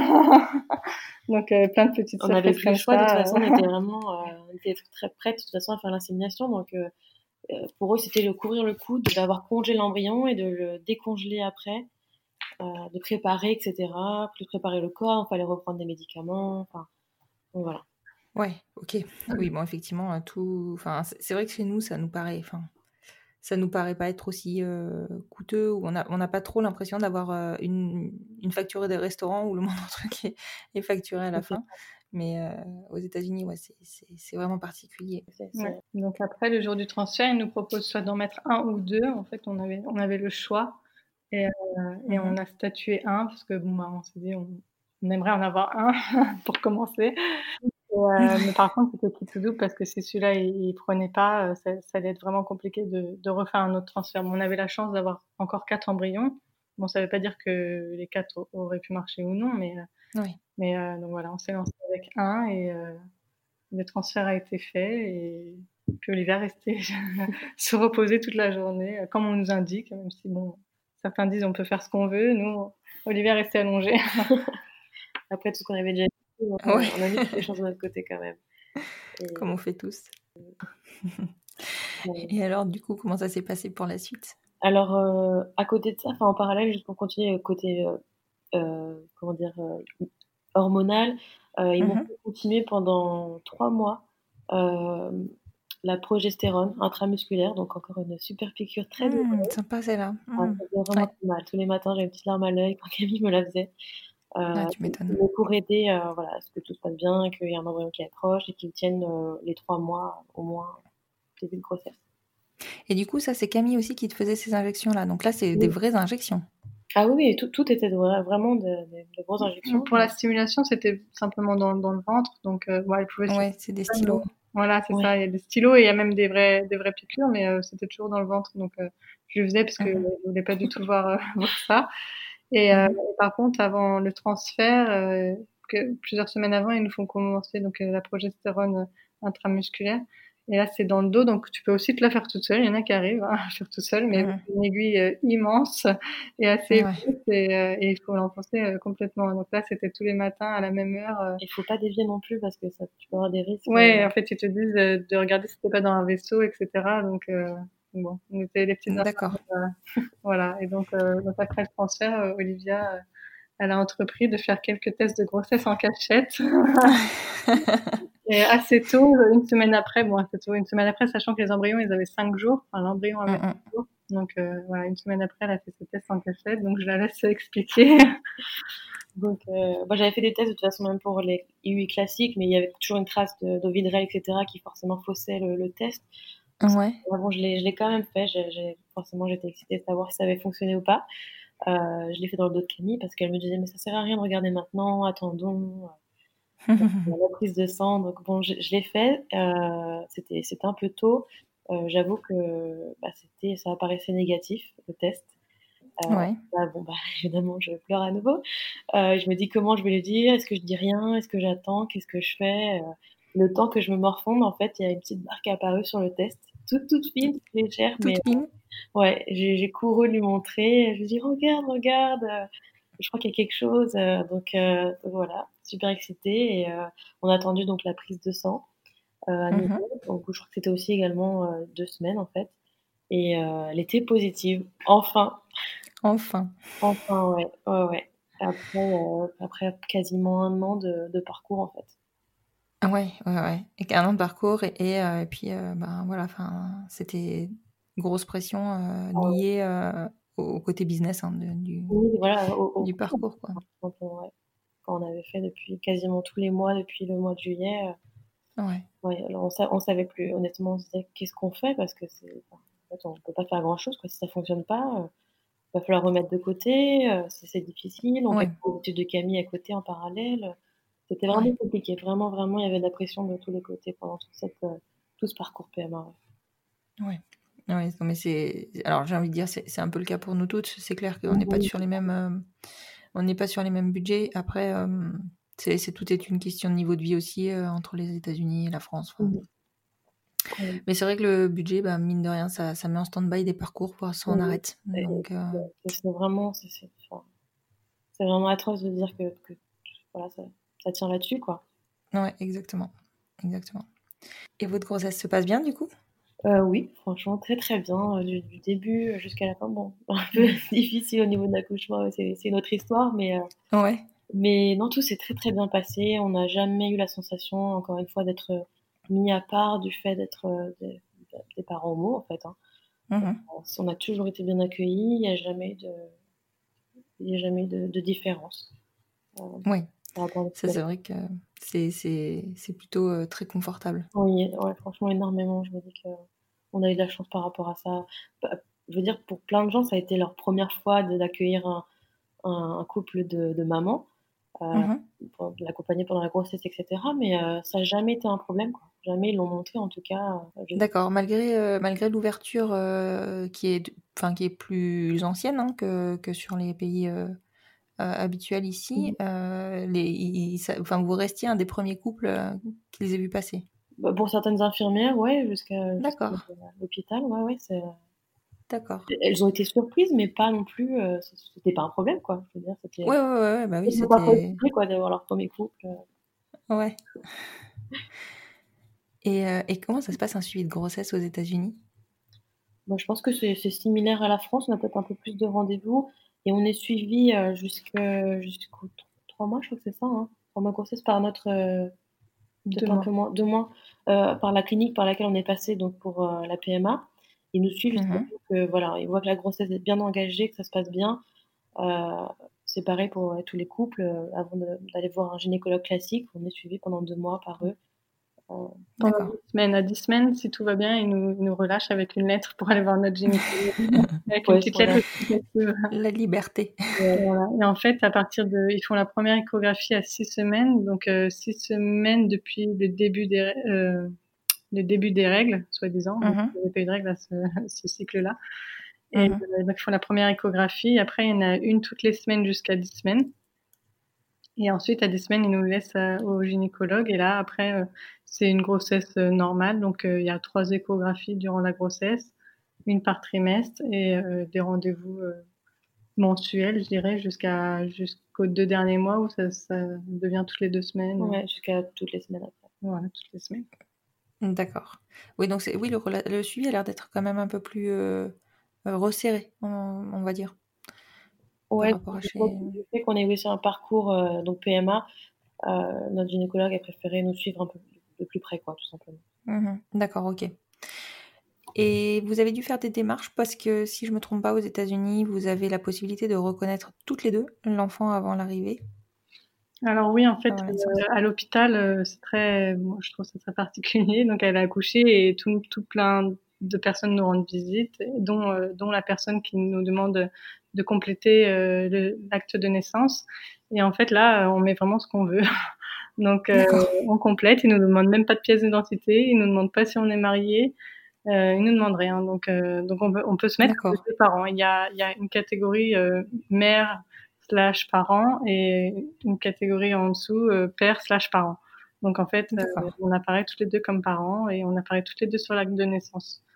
Donc, euh, plein de petites On n'avait surprises plus comme le choix, de toute ça. façon, on était vraiment, euh, on était très prêts, de toute façon, à faire l'insémination. Donc, euh, euh, pour eux, c'était de couvrir le coût de- d'avoir congelé l'embryon et de le décongeler après, euh, de préparer, et cetera. Plus préparer le corps, il fallait reprendre des médicaments. Enfin, donc voilà. Ouais, ok. Oui, bon, effectivement, euh, tout. Enfin, c'est c'est vrai que chez nous, ça nous paraît. Enfin, ça nous paraît pas être aussi euh, coûteux, ou on a, on n'a pas trop l'impression d'avoir euh, une, une facture de restaurant où le moindre truc est, est facturé à la fin. Mais euh, aux États-Unis, ouais, c'est, c'est, c'est vraiment particulier. C'est- c'est- Ouais. Donc après, le jour du transfert, ils nous proposent soit d'en mettre un ou deux. En fait, on avait, on avait le choix. Et, euh, et Mhm. on a statué un, parce que bon, bah, on s'est dit, on, on aimerait en avoir un pour commencer. Et, euh, mais par contre, c'était qui tout double parce que si celui-là, il, il prenait pas, euh, ça, ça allait être vraiment compliqué de, de refaire un autre transfert. Bon, on avait la chance d'avoir encore quatre embryons. Bon, ça veut pas dire que les quatre a- auraient pu marcher ou non, mais, euh, Oui. mais euh, donc voilà, on s'est lancé avec un et euh, le transfert a été fait et puis Olivia restait se reposer toute la journée, euh, comme on nous indique, même si bon, certains disent on peut faire ce qu'on veut. Nous, Olivia restait allongée. Après tout ce qu'on avait déjà dit, on, Ouais. on a mis toutes les choses de notre côté quand même. Et, Comme on fait tous. euh, Et alors, du coup, comment ça s'est passé pour la suite? alors, euh, à côté de ça, enfin en parallèle, juste pour continuer côté, euh, euh, comment dire, euh, hormonal, euh, ils m'ont Mhm. fait continuer pendant trois mois euh, la progestérone intramusculaire, donc encore une super piqûre très douloureuse. Mmh, sympa celle-là. Ah, Mmh. ça faisait vraiment Ouais. mal. Tous les matins, j'avais une petite larme à l'œil quand Camille me la faisait. Euh, Ah, tu m'étonnes. mais pour aider, euh, voilà, à ce que tout se passe bien, qu'il y ait un embryon qui accroche et qu'il tienne euh, les trois mois au moins début de grossesse. Et du coup, ça, c'est Camille aussi qui te faisait ces injections-là. Donc là, c'est des Oui. vraies injections. Ah oui, oui, tout, tout était de vra- vraiment de, de- de grosses injections. Pour la stimulation, c'était simplement dans, dans le ventre, donc euh, ouais, elle pouvait se- Ouais, c'est des stylos. Voilà, c'est Ouais. ça. Il y a des stylos et il y a même des vraies, des vraies piqûres, mais euh, c'était toujours dans le ventre. Donc, euh, je le faisais parce que Mhm. je voulais pas du tout voir, euh, voir ça. Et euh, Mhm. par contre, avant le transfert, euh, que plusieurs semaines avant, ils nous font commencer donc euh, la progestérone intramusculaire. Et là, c'est dans le dos, donc tu peux aussi te la faire toute seule. Il y en a qui arrivent hein, à faire toute seule, mais Mhm. c'est une aiguille euh, immense et assez Ouais. épaisse et, euh, et il faut l'enfoncer euh, complètement. Donc là, c'était tous les matins à la même heure. euh, Il faut pas dévier non plus parce que ça, tu peux avoir des risques. Ouais, euh, en fait, ils te disent euh, de regarder si t'es pas dans un vaisseau, et cetera. Donc, euh, bon, on était les petites D'accord. voilà. Et donc, euh, donc après le transfert, euh, Olivia, euh, elle a entrepris de faire quelques tests de grossesse en cachette. Et assez tôt, une semaine après, bon, assez tôt, une semaine après, sachant que les embryons, ils avaient cinq jours. Enfin, l'embryon avait Mhm. cinq jours. Donc, euh, voilà, une semaine après, elle a fait ses tests en cachette. Donc, je la laisse expliquer. Donc, euh, moi, j'avais fait des tests de toute façon, même pour les I U I classiques, mais il y avait toujours une trace de- d'ovidrel, et cetera, qui forcément faussait le, le test. Ouais. Ouais, bon, je l'ai, je l'ai quand même fait. J'ai, j'ai- forcément, j'étais excitée de savoir si ça avait fonctionné ou pas. Euh, je l'ai fait dans le dos de Camille parce qu'elle me disait, mais ça sert à rien de regarder maintenant, attendons. La prise de sang, donc bon, je, je l'ai fait. Euh, c'était, c'était un peu tôt. Euh, j'avoue que bah, c'était, ça apparaissait négatif, le test. Euh, Ouais. bah, bon, bah, évidemment, je pleure à nouveau. Euh, je me dis comment je vais le dire. Est-ce que je dis rien? Est-ce que j'attends? Qu'est-ce que je fais? Euh, le temps que je me morfonde, en fait, il y a une petite barre qui est apparue sur le test, toute, toute fine, toute légère. Toute mais fine. euh, ouais, j'ai, j'ai couru lui montrer. Je lui dis regarde, regarde, euh, je crois qu'il y a quelque chose. euh, donc, euh, donc voilà, super excitée. Et euh, on a attendu donc la prise de sang euh, à Mhm. nouveau. Donc je crois que c'était aussi également euh, deux semaines en fait. Et euh, elle était positive, enfin, Enfin. enfin, ouais, ouais, ouais. Après, euh, après quasiment un an de, de parcours en fait. Ah ouais, ouais, ouais. Et un an de parcours et, et, euh, et puis euh, ben voilà, enfin c'était grosse pression euh, Ah ouais. liée euh, au, au côté business hein, de- du, Oui, voilà, au, au du parcours quoi. quand on, ouais, quand on avait fait depuis quasiment tous les mois, depuis le mois de juillet, euh, Ouais, ouais, alors on, sa- on savait plus. Honnêtement, on se disait qu'est-ce qu'on fait parce que c'est, enfin, en fait, on peut pas faire grand chose quoi. Si ça fonctionne pas, euh, va falloir remettre de côté. euh, c'est, c'est difficile. On fait ouais, des études de Camille à côté en parallèle. C'était ouais, vraiment compliqué. Vraiment, vraiment, il y avait de la pression de tous les côtés pendant tout, cette, euh, tout ce parcours P M A. Ouais. ouais. Ouais, non, mais c'est alors j'ai envie de dire c'est c'est un peu le cas pour nous toutes. C'est clair qu'on n'est pas Oui, sur les mêmes euh, on n'est pas sur les mêmes budgets. Après euh, c'est c'est tout est une question de niveau de vie aussi euh, entre les États-Unis et la France. Enfin, oui, oui, mais c'est vrai que le budget, bah, mine de rien, ça, ça met en stand-by des parcours, quoi, ça en oui. arrête. Et- Donc, euh, et c'est vraiment, c'est, c'est, enfin, c'est vraiment atroce de dire que, que voilà, ça, ça tient là-dessus, quoi. ouais, exactement. Exactement. Et votre grossesse se passe bien, du coup? Euh, oui, franchement, très très bien, euh, du, du début jusqu'à la fin. Bon, un peu difficile au niveau de l'accouchement, c'est, c'est une autre histoire, mais, euh, Ouais. mais non, tout s'est très très bien passé. On n'a jamais eu la sensation, encore une fois, d'être euh, mis à part du fait d'être euh, des, des parents homo, en fait. Hein. Mhm. On a toujours été bien accueillis, il n'y a jamais eu de, il y a jamais eu de, de différence. Euh, Oui, par rapport à ça c'est vrai que c'est, c'est, c'est plutôt euh, très confortable. Oui, ouais, franchement, énormément. Je me dis qu'on a eu de la chance par rapport à ça. Bah, je veux dire, pour plein de gens, ça a été leur première fois de- d'accueillir un, un, un couple de, de mamans, euh, Mhm. pour l'accompagner pendant la grossesse, et cetera. Mais euh, ça n'a jamais été un problème, quoi. Jamais ils l'ont montré, en tout cas. euh, je- D'accord, malgré, euh, malgré l'ouverture euh, qui est, de- enfin, qui est plus ancienne hein, que, que sur les pays euh, euh, habituels ici, euh, les, ils- ça- enfin, vous restiez un des premiers couples euh, qui les ai vus passer. Bah, pour certaines infirmières, ouais, jusqu'à jusqu'à D'accord, l'hôpital, ouais, ouais, c'est... d'accord. Elles ont été surprises, mais pas non plus. euh, c'était pas un problème, quoi. Je veux dire, c'était. Ouais, ouais, ouais, ouais, bah oui, Ils n'ont pas c'était... précisé, quoi, d'avoir leur premier couple. Ouais. Et, euh, et comment ça se passe un suivi de grossesse aux États-Unis? Moi, je pense que c'est c'est similaire à la France. On a peut-être un peu plus de rendez-vous et on est suivi euh, jusque, jusqu'aux t- trois mois, je crois que c'est ça, hein. Trois mois de grossesse par notre, euh, Deux peut-être un mois. peu moins, deux mois, euh, par la clinique par laquelle on est passé donc pour euh, la P M A. Ils nous suivent jusqu'à Mhm. ce que voilà, ils voient que la grossesse est bien engagée, que ça se passe bien. Euh, c'est pareil pour euh, tous les couples. euh, avant de- d'aller voir un gynécologue classique, on est suivi pendant deux mois par eux. Euh, Pendant D'accord. dix semaines, à dix semaines, si tout va bien, ils nous, ils nous relâchent avec une lettre pour aller voir notre gynécologue. Avec une ouais, petite voilà. lettre explicative. La liberté. Voilà. Et en fait, à partir de, ils font la première échographie à six semaines, donc euh, six semaines depuis le début des, rè- euh, le début des règles, soi-disant. Donc, Mhm. il n'y avait pas eu de règles à ce, ce cycle-là. Et Mhm. euh, donc, ils font la première échographie. Après, il y en a une toutes les semaines jusqu'à dix semaines. Et ensuite, à dix semaines, ils nous laissent euh, au gynécologue. Et là, après, euh, c'est une grossesse euh, normale. Donc, euh, il y a trois échographies durant la grossesse, une par trimestre et euh, des rendez-vous euh, mensuels, je dirais, jusqu'à jusqu'aux deux derniers mois où ça, ça devient toutes les deux semaines. Ouais, jusqu'à toutes les semaines après. Voilà, toutes les semaines. D'accord. Oui, donc c'est, oui, le, rela- le suivi a l'air d'être quand même un peu plus euh, euh, resserré, on, on va dire, par Ouais, rapport à du chez. fait du fait qu'on ait aussi un parcours euh, donc P M A, euh, notre gynécologue a préféré nous suivre un peu de plus près, quoi, tout simplement. Mhm. D'accord, ok. Et vous avez dû faire des démarches parce que si je me trompe pas, aux États-Unis, vous avez la possibilité de reconnaître toutes les deux l'enfant avant l'arrivée, Alors oui, en fait, avant la euh, naissance. à l'hôpital, euh, c'est très, moi je trouve ça très particulier. Donc elle a accouché et tout, tout plein de personnes nous rendent visite, dont, euh, dont la personne qui nous demande de compléter euh, le- l'acte de naissance. Et en fait là, on met vraiment ce qu'on veut. Donc euh, D'accord. on complète, ils nous demandent même pas de pièce d'identité, ils nous demandent pas si on est marié, euh, ils nous demandent rien. Donc euh, donc on peut on peut se mettre avec D'accord. les parents. Il y a il y a une catégorie euh, mère slash parent et une catégorie en dessous euh, père slash parent. Donc en fait, euh, D'accord. on apparaît tous les deux comme parents et on apparaît toutes les deux sur l'acte de naissance.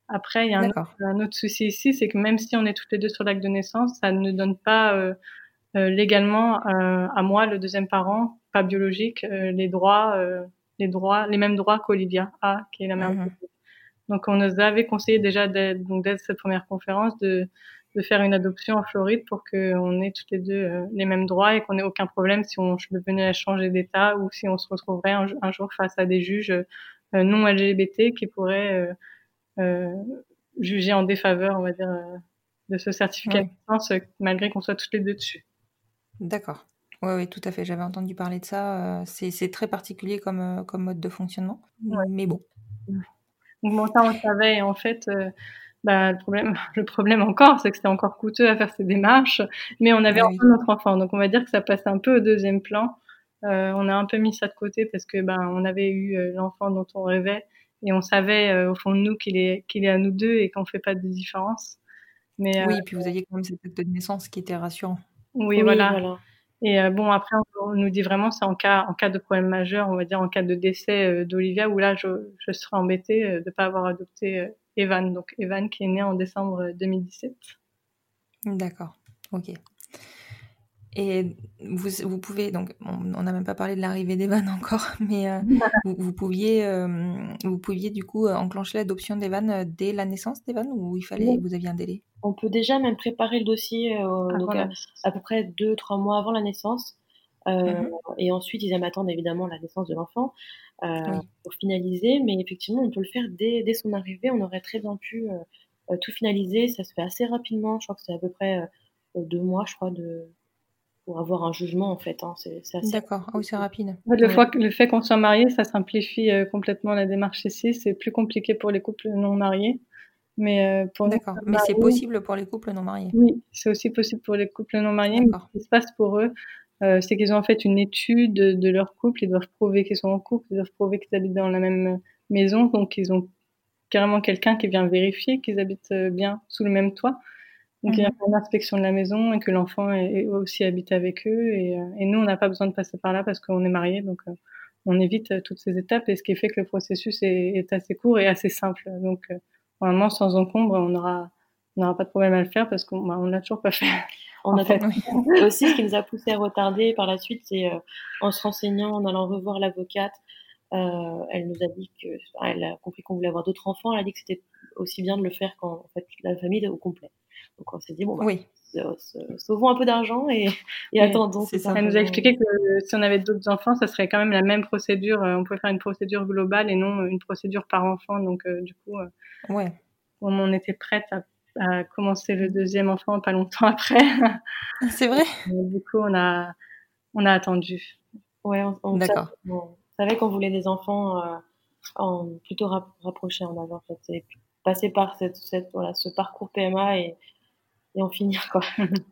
Après, il y a un autre, un autre souci ici, c'est que même si on est toutes les deux sur l'acte de naissance, ça ne donne pas euh, euh, légalement euh, à moi, le deuxième parent, pas biologique, euh, les droits, euh, les droits, les mêmes droits qu'Olivia a, qui est la mère. Mm-hmm. Donc, on nous avait conseillé déjà dès, donc dès cette première conférence de de faire une adoption en Floride pour qu'on ait toutes les deux euh, les mêmes droits et qu'on n'ait aucun problème si on venait à changer d'état ou si on se retrouverait un, un jour face à des juges euh, non L G B T qui pourraient euh, euh, juger en défaveur, on va dire, euh, de ce certificat oui. de naissance, euh, malgré qu'on soit toutes les deux dessus. D'accord. Oui, oui, tout à fait. J'avais entendu parler de ça. Euh, c'est, c'est très particulier comme, euh, comme mode de fonctionnement, ouais. mais bon. Donc bon, ça, on le savait. Et en fait, euh, bah, le problème, le problème encore, c'est que c'était encore coûteux à faire ces démarches, mais on avait ah, enfin oui. notre enfant. Donc, on va dire que ça passe un peu au deuxième plan. Euh, on a un peu mis ça de côté parce que, ben, on avait eu euh, l'enfant dont on rêvait et on savait, euh, au fond de nous qu'il est, qu'il est à nous deux et qu'on fait pas de différence. Mais, oui, euh, et puis vous aviez quand même cet acte de naissance qui était rassurant. Oui, oui voilà. voilà. Et euh, bon, après, on, on nous dit vraiment, c'est en cas, en cas de problème majeur, on va dire en cas de décès euh, d'Olivia, où là, je, je serais embêtée euh, de ne pas avoir adopté euh, Evan. Donc, Evan qui est né en décembre deux mille dix-sept. D'accord, ok. Et vous, vous pouvez, donc, on n'a même pas parlé de l'arrivée d'Evan encore, mais euh, vous, vous pouviez, euh, vous pouviez du coup enclencher l'adoption d'Evan dès la naissance d'Evan ou il fallait, oui. vous aviez un délai? On peut déjà même préparer le dossier euh, donc à, à peu près deux, trois mois avant la naissance. Euh, mm-hmm. Et ensuite, ils aiment attendre évidemment la naissance de l'enfant euh, oui. pour finaliser. Mais effectivement, on peut le faire dès, dès son arrivée. On aurait très bien pu euh, tout finaliser. Ça se fait assez rapidement. Je crois que c'est à peu près euh, deux mois, je crois, de... pour avoir un jugement en fait. Hein. C'est, c'est assez D'accord, ah oui, c'est rapide. En fait, le, ouais. le fait qu'on soit marié, ça simplifie euh, complètement la démarche ici. C'est plus compliqué pour les couples non mariés. Mais euh, pour D'accord, nous, mais c'est possible pour les couples non mariés. Oui, c'est aussi possible pour les couples non mariés. Mais ce qui se passe pour eux, euh, c'est qu'ils ont en fait une étude de, de leur couple. Ils doivent prouver qu'ils sont en couple, ils doivent prouver qu'ils habitent dans la même maison. Donc, ils ont carrément quelqu'un qui vient vérifier qu'ils habitent bien sous le même toit. Donc, mm-hmm. il y a une inspection de la maison et que l'enfant est, est aussi habite avec eux. Et, et nous, on n'a pas besoin de passer par là parce qu'on est mariés. Donc, euh, on évite toutes ces étapes. Et ce qui fait que le processus est, est assez court et assez simple. Donc, euh, vraiment, sans encombre, on aura, on n'aura pas de problème à le faire parce qu'on bah, on l'a toujours pas fait. On a fait. Oui. Aussi, ce qui nous a poussé à retarder par la suite, c'est euh, en se renseignant, en allant revoir l'avocate. Euh, elle nous a dit que, enfin, elle a compris qu'on voulait avoir d'autres enfants. Elle a dit que c'était aussi bien de le faire quand en fait la famille est au complet. Donc on s'est dit bon, bah, oui. sauvons un peu d'argent et, et oui, attendons. C'est ça. Elle nous a expliqué que si on avait d'autres enfants, ça serait quand même la même procédure. On pouvait faire une procédure globale et non une procédure par enfant. Donc euh, du coup, euh, ouais. on était prête à, à commencer le deuxième enfant pas longtemps après. C'est vrai. Et du coup, on a on a attendu. Ouais, on, on D'accord. Savait, on savait qu'on voulait des enfants euh, en plutôt rap- rapprochés en avant en fait, et puis passer par cette, cette voilà ce parcours P M A et et en finir quoi.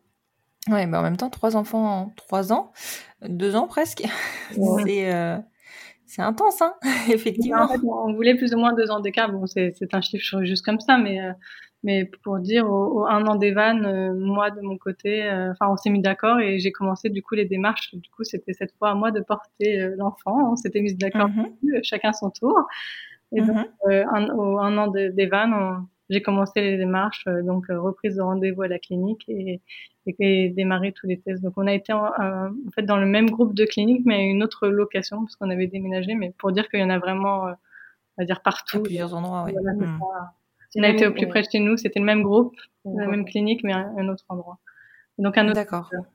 Ouais, mais en même temps, trois enfants en trois ans, deux ans presque, ouais. c'est euh, c'est intense, hein, effectivement. En fait, on voulait plus ou moins deux ans d'écart. Bon, c'est c'est un chiffre juste comme ça, mais euh, mais pour dire au, au un an d'Evan, euh, moi de mon côté, enfin, euh, on s'est mis d'accord et j'ai commencé du coup les démarches. Du coup, c'était cette fois à moi de porter euh, l'enfant. On s'était mis d'accord, mm-hmm. chacun son tour. Et mm-hmm. donc, euh, un, au un an d'Evan, on j'ai commencé les démarches, euh, donc euh, reprise de rendez-vous à la clinique et, et, et démarré tous les tests. Donc on a été en, euh, en fait dans le même groupe de clinique, mais à une autre location parce qu'on avait déménagé. Mais pour dire qu'il y en a vraiment, euh, on va dire partout. À plusieurs endroits, oui. Voilà, mmh. On a été au plus près de chez nous. C'était le même groupe, mmh. la même clinique, mais un, un autre endroit. Donc un autre. D'accord. Endroit.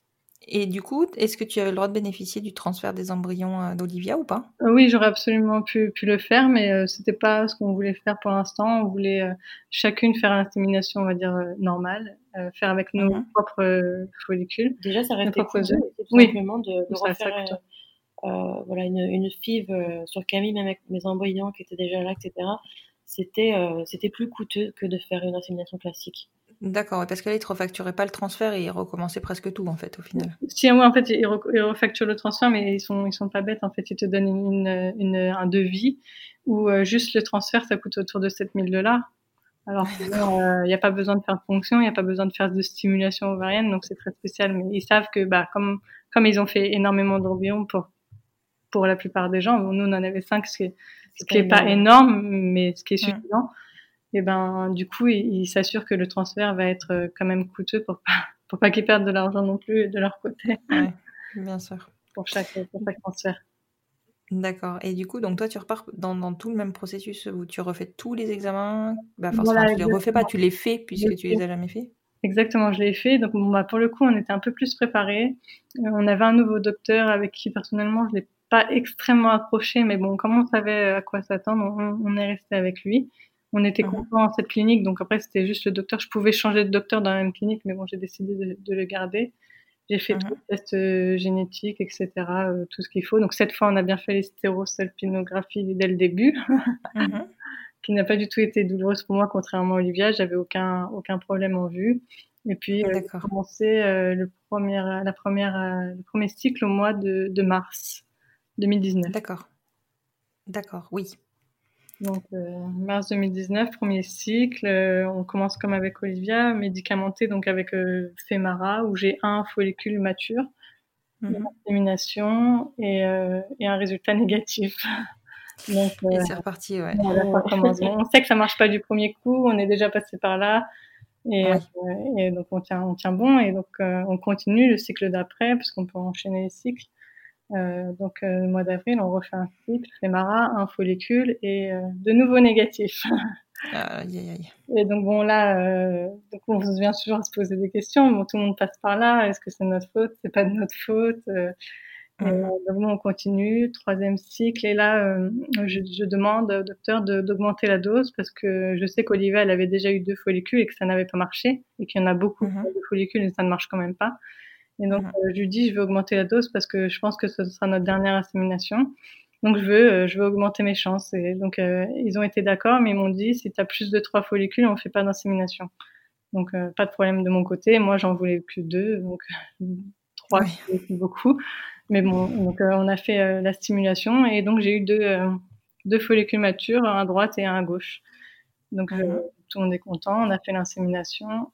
Et du coup, est-ce que tu avais le droit de bénéficier du transfert des embryons d'Olivia ou pas ? Oui, j'aurais absolument pu, pu le faire, mais euh, c'était pas ce qu'on voulait faire pour l'instant. On voulait euh, chacune faire l'insémination, on va dire, euh, normale, euh, faire avec nos mm-hmm. propres euh, follicules. Déjà, ça restait cool, tout oui. simplement de, de refaire euh, euh, voilà, une, une F I V euh, sur Camille, même avec mes embryons qui étaient déjà là, et cetera. C'était, euh, c'était plus coûteux que de faire une insémination classique. D'accord, parce que là, ils ne te refacturaient pas le transfert et ils recommençaient presque tout, en fait, au final. Si, oui, en fait, ils, re- ils refacturent le transfert, mais ils sont, ils sont pas bêtes. En fait, ils te donnent une, une, une, un devis où euh, juste le transfert, ça coûte autour de sept mille dollars. Alors, il n'y euh, a pas besoin de faire de ponction, il n'y a pas besoin de faire de stimulation ovarienne, donc c'est très spécial. Mais ils savent que, bah, comme, comme ils ont fait énormément d'embryons pour, pour la plupart des gens, bon, nous, on en avait cinq, ce qui est, ce qui est pas énorme, mais ce qui est suffisant. Et ben, du coup, ils, ils s'assurent que le transfert va être quand même coûteux pour pas, pour pas qu'ils perdent de l'argent non plus de leur côté. Ouais, bien sûr. Pour chaque, pour chaque transfert. D'accord. Et du coup, donc toi, tu repars dans, dans tout le même processus où tu refais tous les examens. Bah, forcément, Voilà, tu les refais pas, tu les fais puisque tu les as jamais fait. Exactement, je l'ai fait. Donc, bon, bah, pour le coup, on était un peu plus préparés. Euh, on avait un nouveau docteur avec qui, personnellement, je l'ai pas extrêmement accroché, mais bon, comme on savait à quoi s'attendre, on, on est resté avec lui. On était Mhm. contents dans cette clinique, donc après, c'était juste le docteur. Je pouvais changer de docteur dans la même clinique, mais bon, j'ai décidé de, de le garder. J'ai fait Mhm. tous les tests euh, génétiques, et cetera, euh, tout ce qu'il faut. Donc, cette fois, on a bien fait les stérosalpinographies dès le début. Mhm. Qui n'a pas du tout été douloureuse pour moi, contrairement à Olivia. J'avais aucun, aucun problème en vue. Et puis, euh, j'ai D'accord. commencé euh, le, premier, la première, euh, le premier cycle au mois de, de mars deux mille dix-neuf. D'accord. D'accord, oui. Donc, euh, mars deux mille dix-neuf, premier cycle. Euh, on commence comme avec Olivia, médicamenté, donc avec euh, Femara, où j'ai un follicule mature, une Mhm. insémination et, euh, et un résultat négatif. Donc, Et euh, c'est reparti, ouais. voilà, ça commence. Bon, on sait que ça marche pas du premier coup, on est déjà passé par là. Et, Oui. euh, et donc on tient, on tient bon et donc euh, on continue le cycle d'après parce qu'on peut enchaîner les cycles. Euh, donc euh, le mois d'avril, on refait un cycle, Femara, un follicule et euh, de nouveau négatif. Aïe, aïe, aïe. Et donc bon là, euh, donc on se vient toujours à se poser des questions. Bon, tout le monde passe par là. Est-ce que c'est notre faute? C'est pas de notre faute. Euh, et Mhm. donc bon, on continue, troisième cycle. Et là, euh, je, je demande au docteur de, d'augmenter la dose parce que je sais qu'Olivia, elle avait déjà eu deux follicules et que ça n'avait pas marché et qu'il y en a beaucoup Mhm. de follicules et ça ne marche quand même pas. Et donc, Mhm. euh, je lui dis, je veux augmenter la dose parce que je pense que ce sera notre dernière insémination. Donc, je veux, euh, je veux augmenter mes chances. Et donc, euh, ils ont été d'accord, mais ils m'ont dit, si tu as plus de trois follicules, on fait pas d'insémination. Donc, euh, pas de problème de mon côté. Moi, j'en voulais que deux. Donc, trois, Oui. c'est beaucoup. Mais bon, donc, euh, on a fait euh, la stimulation et donc, j'ai eu deux, euh, deux follicules matures, un à droite et un à gauche. Donc, euh, Mhm. tout le monde est content. On a fait l'insémination.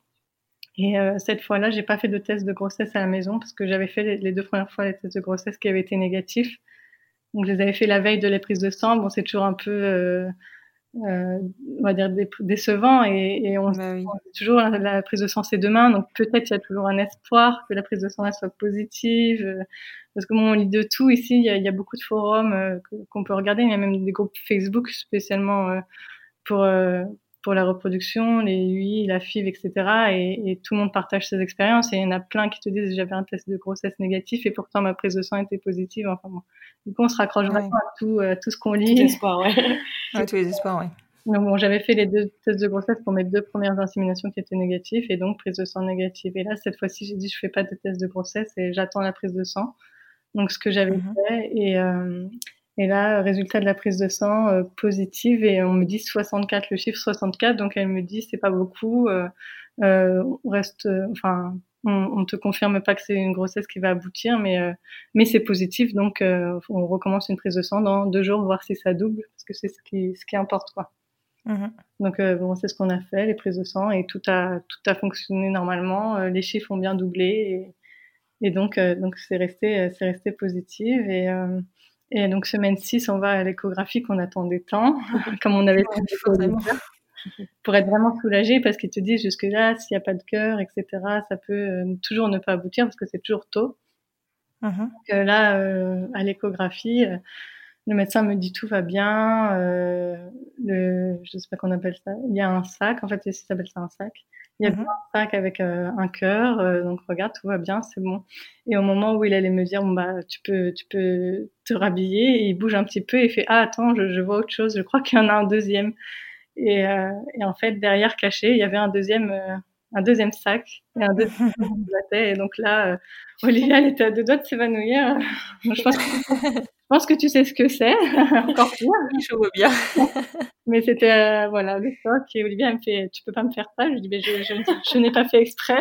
Et euh, cette fois-là, j'ai pas fait de test de grossesse à la maison parce que j'avais fait les, les deux premières fois les tests de grossesse qui avaient été négatifs. Donc, je les avais fait la veille de la prise de sang. Bon, c'est toujours un peu, euh, euh, on va dire, dé- décevant. Et, et on, Bah oui. on dit toujours la, la prise de sang, c'est demain. Donc, peut-être il y a toujours un espoir que la prise de sang elle soit positive. euh, Parce que bon, on lit de tout ici. Il y a, il y a beaucoup de forums euh, que- qu'on peut regarder. Il y a même des groupes Facebook spécialement euh, pour euh, pour la reproduction, les U I, la F I V, et cetera. Et, et tout le monde partage ses expériences. Et il y en a plein qui te disent j'avais un test de grossesse négatif et pourtant ma prise de sang était positive. Enfin bon, du coup on se raccroche Ouais. vraiment à tout, euh, tout ce qu'on Tout lit. espoir, ouais. Ouais, tous les espoirs, oui. Donc bon, j'avais fait les deux tests de grossesse pour mes deux premières inséminations qui étaient négatives et donc prise de sang négative. Et là cette fois-ci j'ai dit je fais pas de test de grossesse et j'attends la prise de sang. Donc ce que j'avais Mhm. fait et euh, et là, résultat de la prise de sang euh, positive et on me dit soixante-quatre, le chiffre soixante-quatre. Donc elle me dit c'est pas beaucoup, euh, euh, on reste, euh, enfin, on, on te confirme pas que c'est une grossesse qui va aboutir, mais euh, mais c'est positif. Donc euh, on recommence une prise de sang dans deux jours, voir si ça double, parce que c'est ce qui ce qui importe quoi. Mhm. Donc euh, bon, c'est ce qu'on a fait, les prises de sang et tout a tout a fonctionné normalement. Euh, les chiffres ont bien doublé et, et donc euh, donc c'est resté euh, c'est resté positif et euh, et donc semaine six, on va à l'échographie qu'on attendait tant, comme on avait Ouais, fait forcément. pour être vraiment soulagé parce qu'ils te disent jusque-là, s'il n'y a pas de cœur, et cetera, ça peut euh, toujours ne pas aboutir parce que c'est toujours tôt. Mhm. Donc euh, là, euh, à l'échographie, euh, le médecin me dit tout va bien, euh, le, je sais pas qu'on appelle ça, il y a un sac, en fait, il s'appelle ça un sac. Il y a Mhm. un sac avec euh, un cœur, euh, donc regarde, tout va bien, c'est bon. Et au moment où il allait me dire, bon bah, tu peux, tu peux te rhabiller, et il bouge un petit peu et il fait, ah attends, je, je vois autre chose, je crois qu'il y en a un deuxième. Et, euh, et en fait, derrière caché, il y avait un deuxième, euh, un deuxième sac et un deuxième sac qui se battait. Et donc là, euh, Olivia, elle était à deux doigts de s'évanouir. je, pense que, je pense que tu sais ce que c'est, encore pire. Je vois bien. Mais c'était euh, voilà le choc. Et Olivia elle me fait, tu peux pas me faire ça. Je dis, mais je, je, je n'ai pas fait exprès.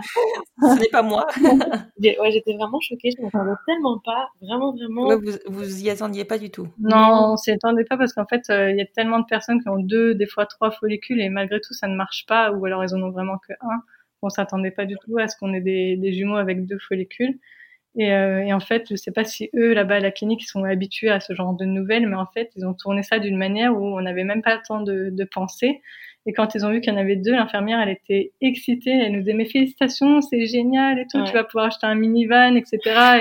Ce n'est pas moi. Ouais, j'étais vraiment choquée, je m'attendais tellement pas, vraiment, vraiment. Ouais, vous, vous y attendiez pas du tout. Non, on s'y attendait pas parce qu'en fait, il euh, y a tellement de personnes qui ont deux, des fois trois follicules et malgré tout, ça ne marche pas ou alors ils en ont vraiment que un. On s'attendait pas du tout à ce qu'on ait des, des jumeaux avec deux follicules. Et, euh, et en fait, je sais pas si eux, là-bas à la clinique, ils sont habitués à ce genre de nouvelles, mais en fait, ils ont tourné ça d'une manière où on n'avait même pas le temps de, de penser. Et quand ils ont vu qu'il y en avait deux, l'infirmière, elle était excitée. Elle nous disait, mais félicitations, c'est génial et tout. Ouais. Tu vas pouvoir acheter un minivan, et cetera. Et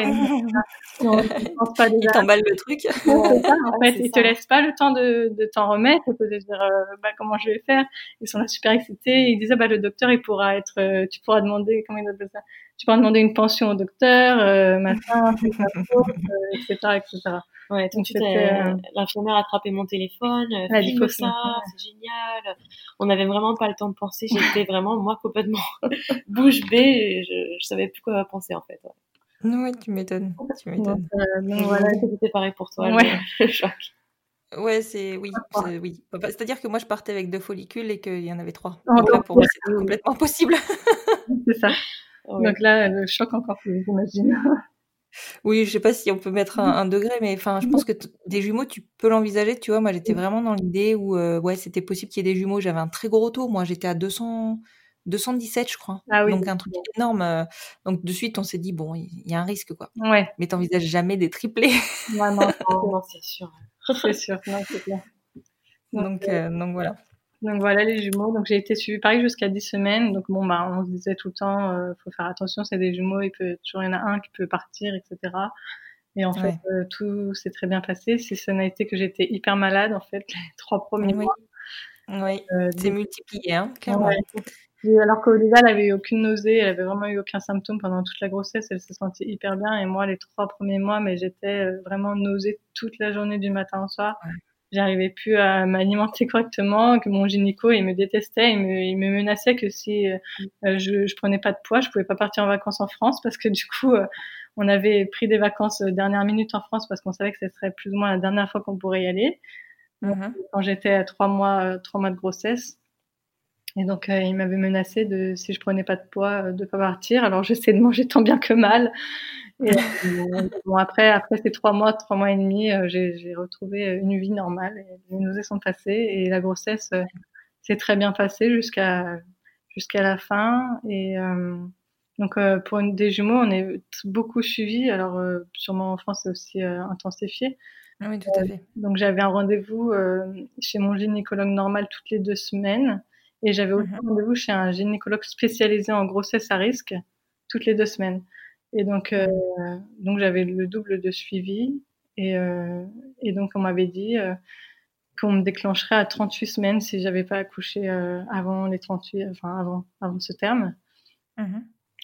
on ne pense pas déjà. Ils t'emballent le truc. Ouais, c'est ça, en fait. Ils te laissent pas le temps de, de t'en remettre. Et de dire, euh, bah, comment je vais faire. Ils sont là super excités. Ils disaient, bah, le docteur, il pourra être, euh, tu pourras demander, comment il appelle ça? Tu pourras demander une pension au docteur, euh, machin, c'est ta faute, euh, et cetera, et cetera. Ouais, tout de suite, euh, l'infirmière a attrapé mon téléphone, euh, filme ça, c'est génial. On n'avait vraiment pas le temps de penser. J'étais vraiment, moi, complètement bouche bée. Je, je savais plus quoi penser, en fait. Ouais. Oui, tu m'étonnes. Tu m'étonnes. Donc, euh, donc voilà, c'était pareil pour toi, ouais. le, le choc. Ouais, c'est oui, c'est, oui. C'est-à-dire que moi, je partais avec deux follicules et qu'il y en avait trois. Oh, donc là, pour moi, c'était complètement impossible. C'est ça. Ouais. Donc là, le choc encore plus, j'imagine. Oui, je sais pas si on peut mettre un, un degré, mais enfin, je pense que t- des jumeaux, tu peux l'envisager. Tu vois, moi, j'étais vraiment dans l'idée où, euh, ouais, c'était possible qu'il y ait des jumeaux. J'avais un très gros taux. Moi, j'étais à deux cents, deux cent dix-sept, je crois. Ah oui. Donc un truc énorme. Donc de suite, on s'est dit bon, il y a un risque, quoi. Ouais. Mais t'envisages jamais des triplés. Ouais, non, non, non, c'est sûr. C'est sûr, non, c'est clair. Donc, donc, euh, donc voilà. Donc voilà les jumeaux. Donc j'ai été suivie pareil jusqu'à dix semaines. Donc bon bah on se disait tout le temps, euh, faut faire attention, c'est des jumeaux, il peut toujours il y en a un qui peut partir, et cetera. Et en fait ouais. euh, tout s'est très bien passé. Si ça n'a été que j'étais hyper malade en fait les trois premiers oui. mois. Oui. Euh, c'est donc... multiplié, hein, clairement. Ouais. Et alors qu'Olivia, elle avait eu aucune nausée, elle avait vraiment eu aucun symptôme pendant toute la grossesse, elle s'est sentie hyper bien. Et moi les trois premiers mois, mais j'étais vraiment nausée toute la journée du matin au soir. Ouais. J'arrivais plus à m'alimenter correctement, que mon gynéco, il me détestait, il me, il me menaçait que si euh, je, je prenais pas de poids, je pouvais pas partir en vacances en France parce que du coup, euh, on avait pris des vacances dernière minute en France parce qu'on savait que ce serait plus ou moins la dernière fois qu'on pourrait y aller. Donc, mm-hmm. Quand j'étais à trois mois, trois mois de grossesse. Et donc, euh, il m'avait menacé de, si je prenais pas de poids, de pas partir. Alors, j'essayais de manger tant bien que mal. Et euh, bon, après, après ces trois mois, trois mois et demi, euh, j'ai, j'ai retrouvé une vie normale. Et les nausées sont passées et la grossesse euh, s'est très bien passée jusqu'à jusqu'à la fin. Et euh, donc, euh, pour une, des jumeaux, on est beaucoup suivis. Alors, euh, sûrement en France, c'est aussi euh, intensifié. Oui, tout à fait. Euh, donc, j'avais un rendez-vous euh, chez mon gynécologue normal toutes les deux semaines. Et j'avais aussi mm-hmm. un rendez-vous chez un gynécologue spécialisé en grossesse à risque toutes les deux semaines. Et donc, euh, donc j'avais le double de suivi. Et, euh, et donc, on m'avait dit euh, qu'on me déclencherait à trente-huit semaines si j'avais pas accouché euh, avant les trente-huit, enfin avant, avant ce terme. Mm-hmm.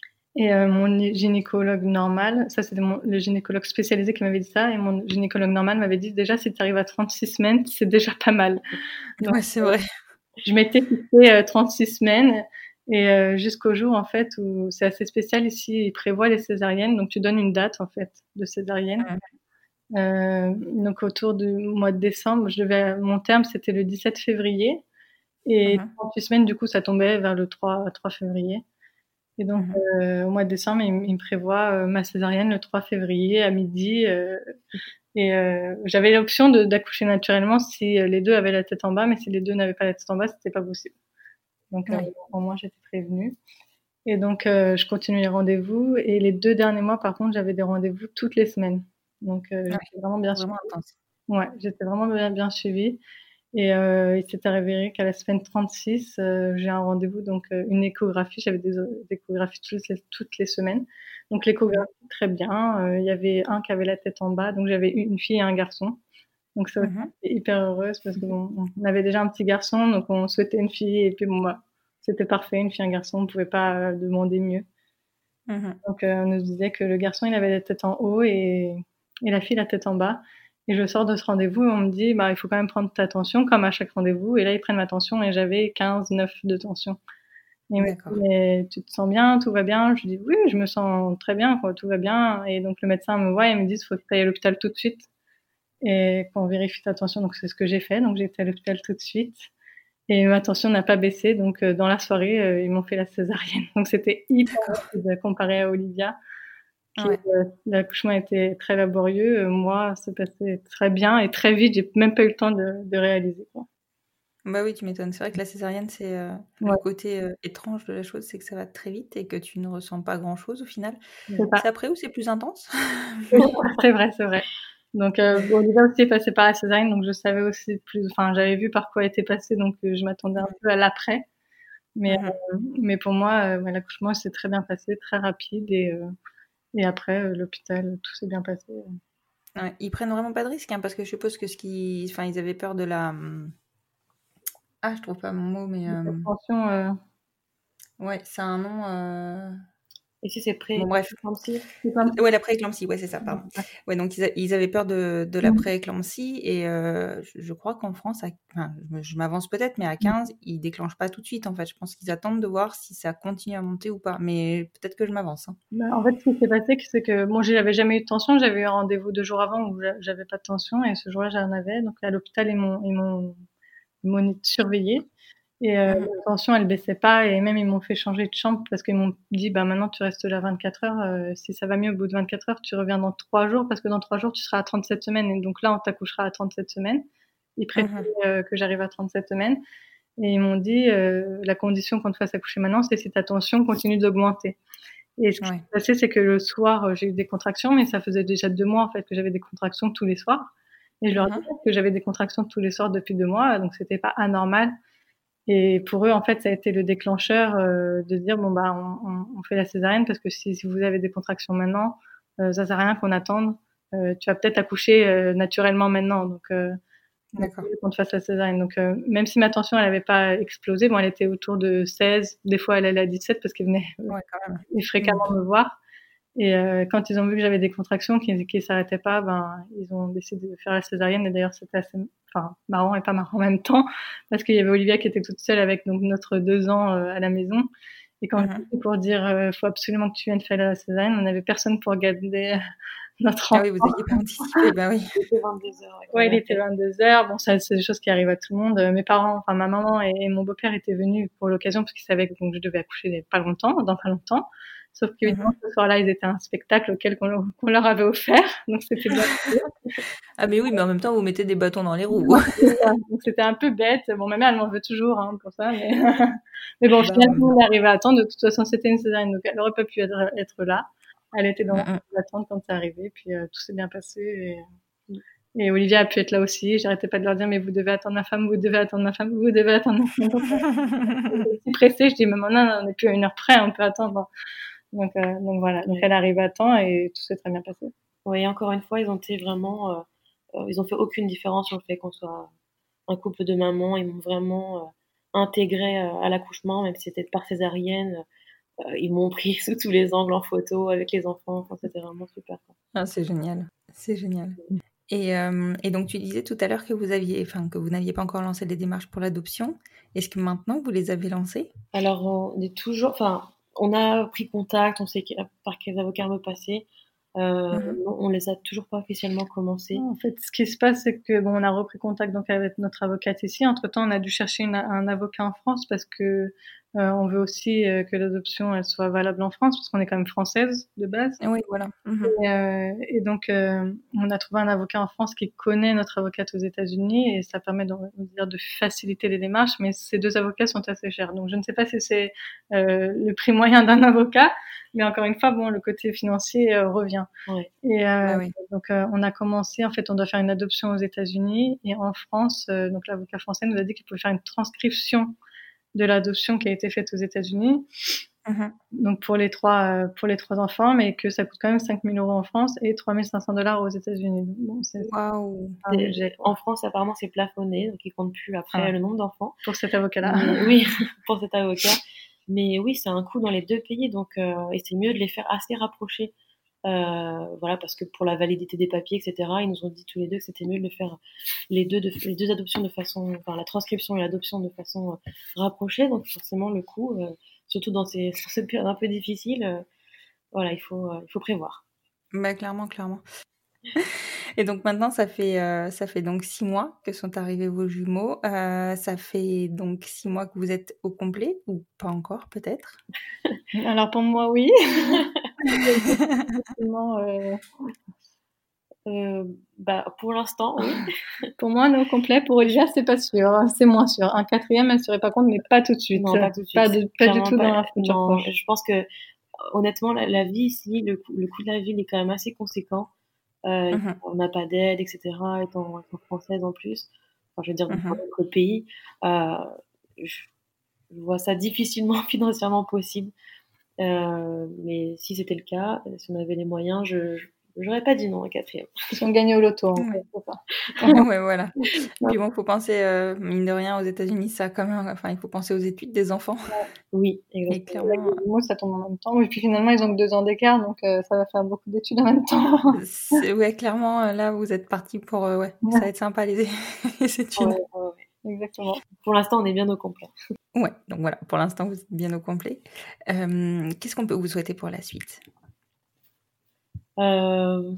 Et euh, mon gynécologue normal, ça c'était mon, le gynécologue spécialisé qui m'avait dit ça, et mon gynécologue normal m'avait dit déjà si tu arrives à trente-six semaines, c'est déjà pas mal. Donc, ouais, c'est vrai. Je m'étais fixé euh, trente-six semaines. Et euh, jusqu'au jour, en fait, où c'est assez spécial ici, ils prévoient les césariennes. Donc, tu donnes une date, en fait, de césarienne. Mmh. Euh, donc, autour du mois de décembre, je devais, mon terme, c'était le dix-sept février. Et mmh. trente-huit semaines, du coup, ça tombait vers le trois février. Et donc, mmh. euh, au mois de décembre, ils, ils me prévoient euh, ma césarienne le trois février à midi. Euh, et euh, j'avais l'option de, d'accoucher naturellement si les deux avaient la tête en bas. Mais si les deux n'avaient pas la tête en bas, c'était pas possible. Donc, oui. euh, au moins, j'étais prévenue. Et donc, euh, je continue les rendez-vous. Et les deux derniers mois, par contre, j'avais des rendez-vous toutes les semaines. Donc, euh, ouais, j'étais vraiment bien vraiment suivie. Intense. Ouais, j'étais vraiment bien, bien suivie. Et euh, il s'était révélé qu'à la semaine trente-six, euh, j'ai un rendez-vous, donc euh, une échographie. J'avais des, des échographies toutes les, toutes les semaines. Donc, l'échographie, très bien. Euh, il y avait un qui avait la tête en bas. Donc, j'avais une fille et un garçon. Donc, ça, mm-hmm. j'étais hyper heureuse parce qu'on on avait déjà un petit garçon. Donc, on souhaitait une fille. Et puis, bon, bah, c'était parfait. Une fille et un garçon. On ne pouvait pas euh, demander mieux. Mm-hmm. Donc, euh, on nous disait que le garçon, il avait la tête en haut et, et la fille, la tête en bas. Et je sors de ce rendez-vous et on me dit, bah, il faut quand même prendre ta tension, comme à chaque rendez-vous. Et là, ils prennent ma tension et j'avais quinze neuf de tension. Et ils me disent, mais tu te sens bien, tout va bien? Je dis, oui, je me sens très bien, quoi, tout va bien. Et donc, le médecin me voit et me dit, il faut que tu ailles à l'hôpital tout de suite et qu'on vérifie ta tension. Donc, c'est ce que j'ai fait. Donc, j'ai été à l'hôpital tout de suite. Et ma tension n'a pas baissé. Donc, euh, dans la soirée, euh, ils m'ont fait la césarienne. Donc, c'était hyper rapide comparé à Olivia. Qui, ouais. euh, l'accouchement était très laborieux. Euh, moi, ça passait très bien et très vite. J'ai même pas eu le temps de, de réaliser, quoi. Bah oui, tu m'étonnes. C'est vrai que la césarienne, c'est euh, ouais. le côté euh, étrange de la chose, c'est que ça va très vite et que tu ne ressens pas grand-chose au final. C'est, c'est après ou c'est plus intense? C'est vrai, c'est vrai. Donc, euh, bon, Olivia aussi est passée par la césarienne, donc je savais aussi plus, enfin, j'avais vu par quoi elle était passée, donc euh, je m'attendais un peu à l'après. Mais, Mhm. euh, mais pour moi, euh, ouais, l'accouchement s'est très bien passé, très rapide, et, euh, et après, euh, l'hôpital, tout s'est bien passé. Ouais, ils prennent vraiment pas de risque, hein, parce que je suppose que ce qui, enfin, ils avaient peur de la, hum, ah, je trouve pas mon mot, mais euh, Attention, euh, ouais, c'est un nom. euh, Et si c'est prêt, Bon, bref. comme si. c'est comme Ouais, la pré-éclampsie, ouais, c'est ça, pardon. Ouais, donc ils, a- ils avaient peur de, de la Mhm. pré-éclampsie et euh, je, je crois qu'en France, à- enfin, je, me- je m'avance peut-être, mais à quinze, ils déclenchent pas tout de suite, en fait. Je pense qu'ils attendent de voir si ça continue à monter ou pas, mais peut-être que je m'avance. Hein. Bah, en fait, ce qui s'est passé, c'est que bon, j'avais jamais eu de tension. J'avais eu un rendez-vous deux jours avant où j'a- j'avais pas de tension, et ce jour-là, j'en avais. Donc à l'hôpital, ils m'ont ils m'ont ils m'ont surveillé, et euh, Mhm. la tension, elle baissait pas, et même ils m'ont fait changer de chambre parce qu'ils m'ont dit, bah maintenant tu restes là vingt-quatre heures. Euh, si ça va mieux au bout de vingt-quatre heures, tu reviens dans trois jours, parce que dans trois jours tu seras à trente-sept semaines, et donc là on t'accouchera à trente-sept semaines. Ils préféraient Mhm. euh, que j'arrive à trente-sept semaines, et ils m'ont dit, euh, la condition qu'on te fasse accoucher maintenant, c'est si ta tension continue d'augmenter. Et ce qui Ouais. s'est passé, c'est que le soir, euh, j'ai eu des contractions, mais ça faisait déjà deux mois en fait que j'avais des contractions tous les soirs. Et je leur Mhm. disais que j'avais des contractions tous les soirs depuis deux mois, donc c'était pas anormal. Et pour eux, en fait, ça a été le déclencheur euh, de dire bon bah on, on, on fait la césarienne, parce que si, si vous avez des contractions maintenant, euh, ça sert à rien qu'on attende. Euh, tu vas peut-être accoucher euh, naturellement maintenant, donc euh, donc D'accord. il faut qu'on te fasse la césarienne. Donc euh, même si ma tension elle avait pas explosé, bon elle était autour de seize, des fois elle allait à dix-sept parce qu'ils venaient Ouais, quand même. euh, fréquemment Mhm. me voir. Et euh, quand ils ont vu que j'avais des contractions qui qui s'arrêtaient pas, ben ils ont décidé de faire la césarienne. Et d'ailleurs c'était assez, enfin marrant et pas marrant en même temps, parce qu'il y avait Olivia qui était toute seule avec donc notre deux ans euh, à la maison. Et quand Mhm. j'étais pour dire euh, faut absolument que tu viennes faire la césarienne, on n'avait personne pour garder notre Ah enfant. oui, vous n'aviez pas anticipé, bah oui. Il était vingt-deux heures. Ouais, il était vingt-deux heures. Bon, ça, c'est des choses qui arrivent à tout le monde. Euh, Mes parents, enfin, ma maman et, et mon beau-père étaient venus pour l'occasion parce qu'ils savaient que donc, je devais accoucher il y a pas longtemps, dans pas longtemps. Sauf qu'évidemment, Mhm. ce soir-là, ils étaient à un spectacle auquel qu'on qu'on leur avait offert. Donc, c'était bien. Ah mais oui, mais en même temps, vous mettez des bâtons dans les roues. Donc, c'était un peu bête. Bon, ma mère, elle m'en veut toujours, hein, pour ça. Mais, mais bon, Bah, finalement, on est arrivé à temps. De toute façon, c'était une césarienne, donc elle aurait pas pu être, être là. Elle était dans mhm. l'attente quand c'est arrivé. Puis, euh, tout s'est bien passé. Et, Et Olivia a pu être là aussi. J'arrêtais pas de leur dire, mais vous devez attendre ma femme, vous devez attendre ma femme, vous devez attendre ma femme. Je suis pressée, je dis, mais maintenant, on n'est plus à une heure près, on peut attendre. Donc, euh, donc voilà. Donc, elle arrive à temps et tout s'est très bien passé. Oui, encore une fois, ils ont été vraiment, euh, euh, ils ont fait aucune différence sur le fait qu'on soit un couple de mamans. Ils m'ont vraiment euh, intégré euh, à l'accouchement, même si c'était par césarienne. Euh, ils m'ont pris sous tous les angles en photo avec les enfants. Enfin, c'était vraiment super. Ah, c'est génial, c'est génial. Et, euh, et donc tu disais tout à l'heure que vous aviez, enfin que vous n'aviez pas encore lancé les démarches pour l'adoption. Est-ce que maintenant vous les avez lancées? Alors, on est toujours, enfin, on a pris contact, on sait par quels avocats me passer. Euh, Mhm. non, on les a toujours pas officiellement commencés. En fait, ce qui se passe, c'est que bon, on a repris contact donc avec notre avocate ici. Entre temps, on a dû chercher une, un avocat en France parce que euh, on veut aussi euh, que l'adoption elle soit valable en France, parce qu'on est quand même française de base. Oui, voilà. Mhm. Et, euh, et donc, euh, on a trouvé un avocat en France qui connaît notre avocate aux États-Unis, et ça permet de, de, de faciliter les démarches. Mais ces deux avocats sont assez chers, donc je ne sais pas si c'est euh, le prix moyen d'un avocat, mais encore une fois, bon, le côté financier euh, revient. Ouais. Et euh, Bah oui. donc, euh, on a commencé. En fait, on doit faire une adoption aux États-Unis, et en France, euh, donc l'avocat français nous a dit qu'il pouvait faire une transcription de l'adoption qui a été faite aux États-Unis. Mhm. Donc pour les trois euh, pour les trois enfants, mais que ça coûte quand même cinq mille euros en France et trois mille cinq cents dollars aux États-Unis. Bon, c'est Waouh. un budget En France, apparemment, c'est plafonné, donc ils comptent plus après Ah. le nombre d'enfants. pour cet avocat-là. Mais, oui, pour cet avocat. Mais oui, c'est un coût dans les deux pays, donc euh, et c'est mieux de les faire assez rapprochés. Euh, voilà, parce que pour la validité des papiers, et cetera, ils nous ont dit tous les deux que c'était mieux de faire les deux, de, les deux adoptions de façon, enfin la transcription et l'adoption de façon euh, rapprochée. Donc forcément, le coût, euh, surtout dans ces, sur cette période un peu difficile, euh, voilà, il faut, euh, il faut prévoir. Bah clairement, clairement. Et donc maintenant, ça fait, euh, ça fait donc six mois que sont arrivés vos jumeaux. Euh, ça fait donc six mois que vous êtes au complet, ou pas encore peut-être? Alors pour moi, oui. Effectivement, euh, Euh, bah, pour l'instant, oui. pour moi, non complet. Pour Olivia, c'est pas sûr. C'est moins sûr. Un quatrième, elle ne serait pas compte, mais pas tout de suite. Non, pas tout de suite. Pas, de, pas du Clairement tout pas. dans la future Non, proche. je pense que honnêtement, la, la vie ici, le coût, le coût de la ville est quand même assez conséquent. Euh, Mhm. On n'a pas d'aide, et cetera. Étant, étant française en plus, enfin, je veux dire, dans Mhm. notre pays, euh, je, je vois ça difficilement financièrement possible. Euh, mais si c'était le cas, si on avait les moyens, je je- j'aurais pas dit non à quatrième. Si on gagnait au loto, en Ouais. fait, c'est ça. Ouais, voilà. Et puis bon, il faut penser, euh, mine de rien, aux États-Unis, ça a quand même, enfin, il faut penser aux études des enfants. Oui, Et exactement. Avec clairement, les jumeaux, ça tombe en même temps. Et puis finalement, ils ont que deux ans d'écart, donc euh, ça va faire beaucoup d'études en même temps. c'est, ouais, clairement, euh, là, vous êtes parti pour, euh, ouais, ça va être sympa les, les études. Ouais, ouais, ouais. Exactement. Pour l'instant, on est bien au complet. Ouais, donc voilà, pour l'instant, vous êtes bien au complet. Euh, qu'est-ce qu'on peut vous souhaiter pour la suite? Euh,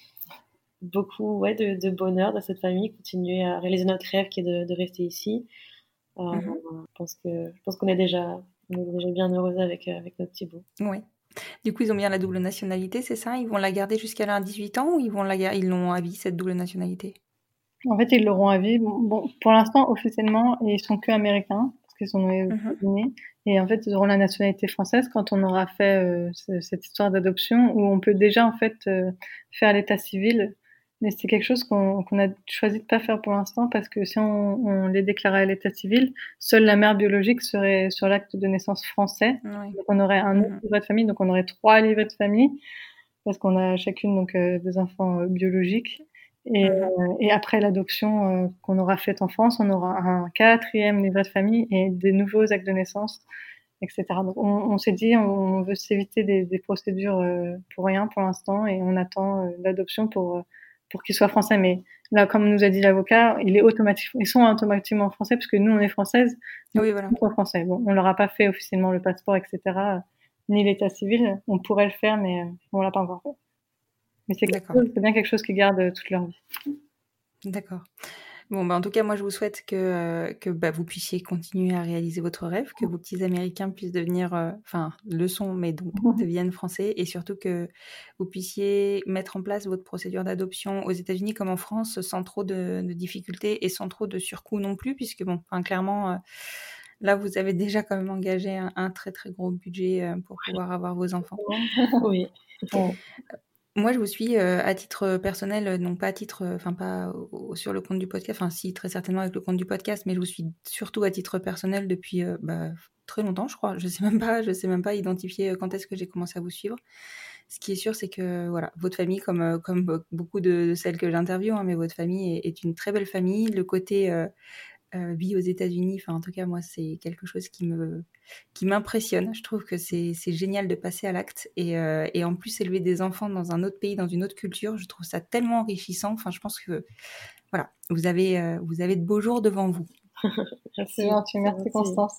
beaucoup ouais, de, de bonheur dans cette famille, continuer à réaliser notre rêve qui est de, de rester ici. Euh, Mhm. je pense que je pense qu'on est déjà, on est déjà bien heureuse avec, euh, avec notre petit bout. Ouais. Du coup, ils ont bien la double nationalité, c'est ça? Ils vont la garder jusqu'à leurs dix-huit ans ou ils vont la gar- ils l'ont à vie, cette double nationalité? En fait, ils l'auront à vie. Bon, bon, pour l'instant, officiellement, ils sont que américains, parce qu'ils sont nés aux Mhm. États-Unis. Et en fait, ils auront la nationalité française quand on aura fait euh, ce- cette histoire d'adoption, où on peut déjà, en fait, euh, faire l'état civil. Mais c'est quelque chose qu'on qu'on a choisi de pas faire pour l'instant, parce que si on, on les déclarait à l'état civil, seule la mère biologique serait sur l'acte de naissance français. Ouais. Donc, on aurait un autre Mhm. livret de famille, donc on aurait trois livrets de famille, parce qu'on a chacune donc euh, des enfants euh, biologiques. Et, Mhm. euh, et après l'adoption euh, qu'on aura faite en France, on aura un quatrième livret de famille et des nouveaux actes de naissance, et cetera. Donc on, on s'est dit, on, on veut s'éviter des, des procédures euh, pour rien pour l'instant, et on attend euh, l'adoption pour euh, pour qu'il soit français. Mais là, comme nous a dit l'avocat, il est automatique, ils sont automatiquement français parce que nous on est françaises, donc Oui, voilà. ils sont français. Bon, on leur a pas fait officiellement le passeport, et cetera, ni l'état civil. On pourrait le faire, mais euh, on l'a pas encore fait. Mais c'est quelque D'accord. chose- c'est bien quelque chose qu'ils gardent euh, toute leur vie. D'accord. Bon, bah, en tout cas, moi, je vous souhaite que, euh, que bah, vous puissiez continuer à réaliser votre rêve, que vos petits Américains puissent devenir, euh, enfin, le sont, mais donc deviennent français, et surtout que vous puissiez mettre en place votre procédure d'adoption aux États-Unis comme en France, sans trop de, de difficultés et sans trop de surcoûts non plus, puisque, bon, enfin, clairement, euh, là, vous avez déjà quand même engagé un, un très, très gros budget euh, pour pouvoir avoir vos enfants. Oui. Ouais. Moi, je vous suis euh, à titre personnel, euh, non pas à titre, enfin pas au- sur le compte du podcast, enfin si très certainement avec le compte du podcast, mais je vous suis surtout à titre personnel depuis euh, bah, très longtemps, je crois. Je sais même pas, je sais même pas identifier euh, quand est-ce que j'ai commencé à vous suivre. Ce qui est sûr, c'est que voilà, votre famille, comme euh, comme be- beaucoup de, de celles que j'interviewe, hein, mais votre famille est, est une très belle famille. Le côté euh, euh, vie aux États-Unis, enfin en tout cas moi, c'est quelque chose qui me qui m'impressionne. Je trouve que c'est c'est génial de passer à l'acte et, euh, et en plus élever des enfants dans un autre pays, dans une autre culture, je trouve ça tellement enrichissant. Enfin, je pense que voilà, vous avez euh, vous avez de beaux jours devant vous. Merci. C'est gentil, merci Merci. Constance.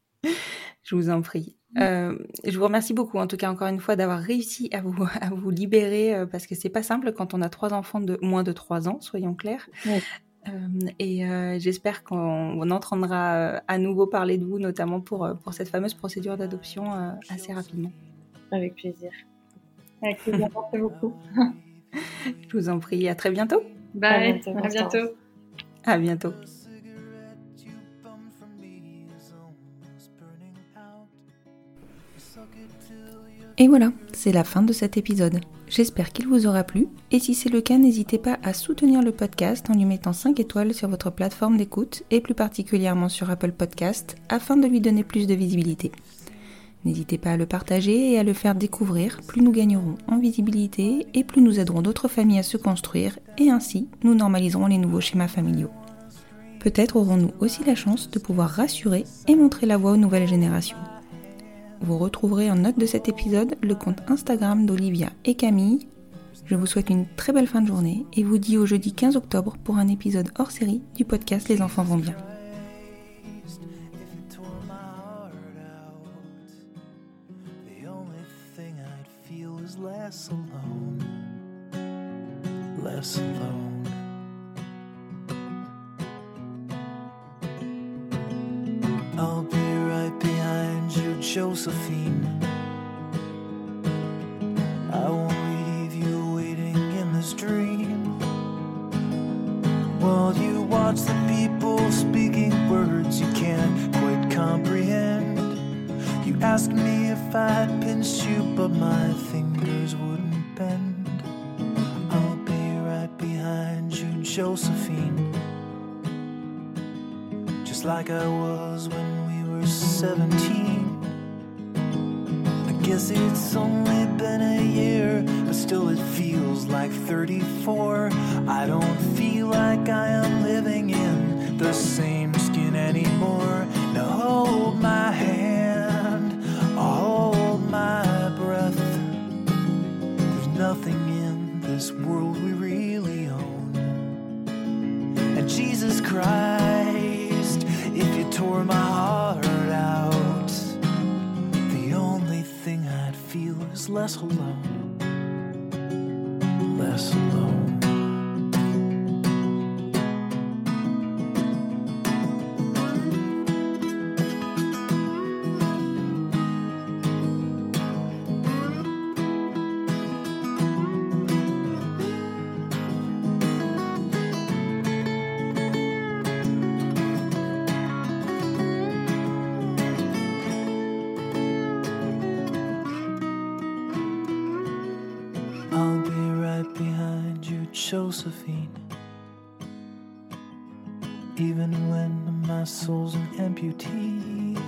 Je vous en prie. Euh, je vous remercie beaucoup, en tout cas encore une fois, d'avoir réussi à vous à vous libérer euh, parce que c'est pas simple quand on a trois enfants de moins de trois ans, soyons clairs. Oui. Euh, et euh, j'espère qu'on on entendra euh, à nouveau parler de vous, notamment pour, euh, pour cette fameuse procédure d'adoption euh, assez rapidement. Avec plaisir. Avec plaisir, merci beaucoup. Je vous en prie, à très bientôt. Bye, bientôt, à Constance. bientôt. À bientôt. cigarette you bummed from me is almost burning out. You suck it till you Et voilà, c'est la fin de cet épisode. J'espère qu'il vous aura plu, et si c'est le cas, n'hésitez pas à soutenir le podcast en lui mettant cinq étoiles sur votre plateforme d'écoute, et plus particulièrement sur Apple Podcast, afin de lui donner plus de visibilité. N'hésitez pas à le partager et à le faire découvrir, plus nous gagnerons en visibilité, et plus nous aiderons d'autres familles à se construire, et ainsi nous normaliserons les nouveaux schémas familiaux. Peut-être aurons-nous aussi la chance de pouvoir rassurer et montrer la voie aux nouvelles générations. Vous retrouverez en note de cet épisode le compte Instagram d'Olivia et Camille. Je vous souhaite une très belle fin de journée et vous dis au jeudi quinze octobre pour un épisode hors série du podcast Les enfants vont bien. Christ, if you tore my heart out, the only thing I'd feel is less alone, less alone. I'll be right behind you, Josephine. I won't leave you waiting in this dream. While you watch the people speaking words you can't quite comprehend. You asked me if I'd pinch you, but my fingers wouldn't bend. I'll be Josephine, just like I was when we were seventeen. I guess it's only been a year, but still it feels like thirty-four. I don't feel like I am living in the same skin anymore. Now hold my hand, I'll hold my breath. There's nothing in this world we really own. And Jesus Christ, if you tore my heart out, the only thing I'd feel is less alone, less alone. I'll be right behind you, Josephine. Even when my soul's an amputee,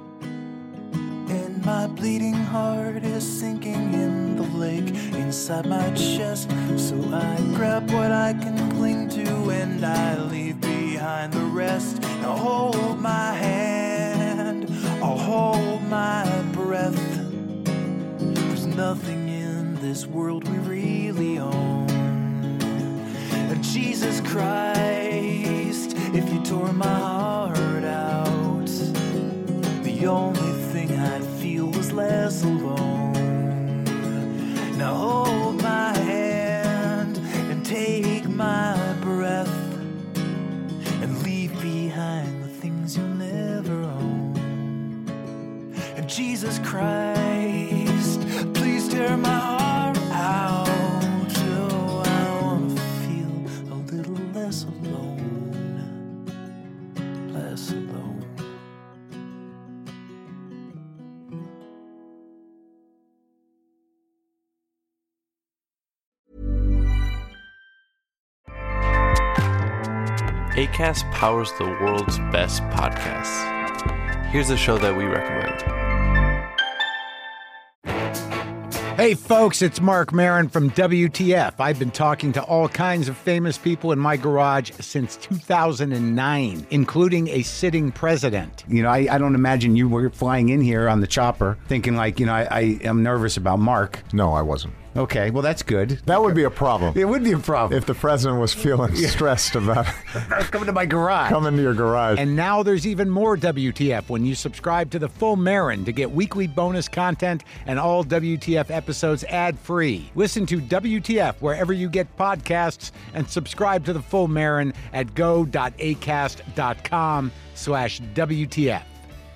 and my bleeding heart is sinking in the lake inside my chest. So I grab what I can cling to and I leave behind the rest. Now hold my hand, I'll hold my breath. There's nothing in this world we really own. And Jesus Christ, if you tore my heart out, the only thing I'd feel was less alone. Now hold my hand and take my breath and leave behind the things you'll never own. And Jesus Christ, please tear my heart out. Oh, I wanna feel a little less alone, less alone. Acast powers the world's best podcasts. Here's a show that we recommend. Hey folks, it's Mark Maron from W T F. I've been talking to all kinds of famous people in my garage since two thousand nine, including a sitting president. You know, I, I don't imagine you were flying in here on the chopper thinking like, you know, I, I am nervous about Mark. No, I wasn't. Okay, well, that's good. That would be a problem. It would be a problem. If the president was feeling stressed about coming to my garage. Coming to your garage. And now there's even more W T F when you subscribe to the Full Marin to get weekly bonus content and all W T F episodes ad-free. Listen to W T F wherever you get podcasts and subscribe to the Full Marin at go.acast.com slash WTF.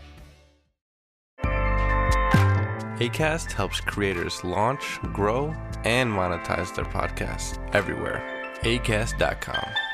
Acast helps creators launch, grow, and monetize their podcasts everywhere. acast dot com.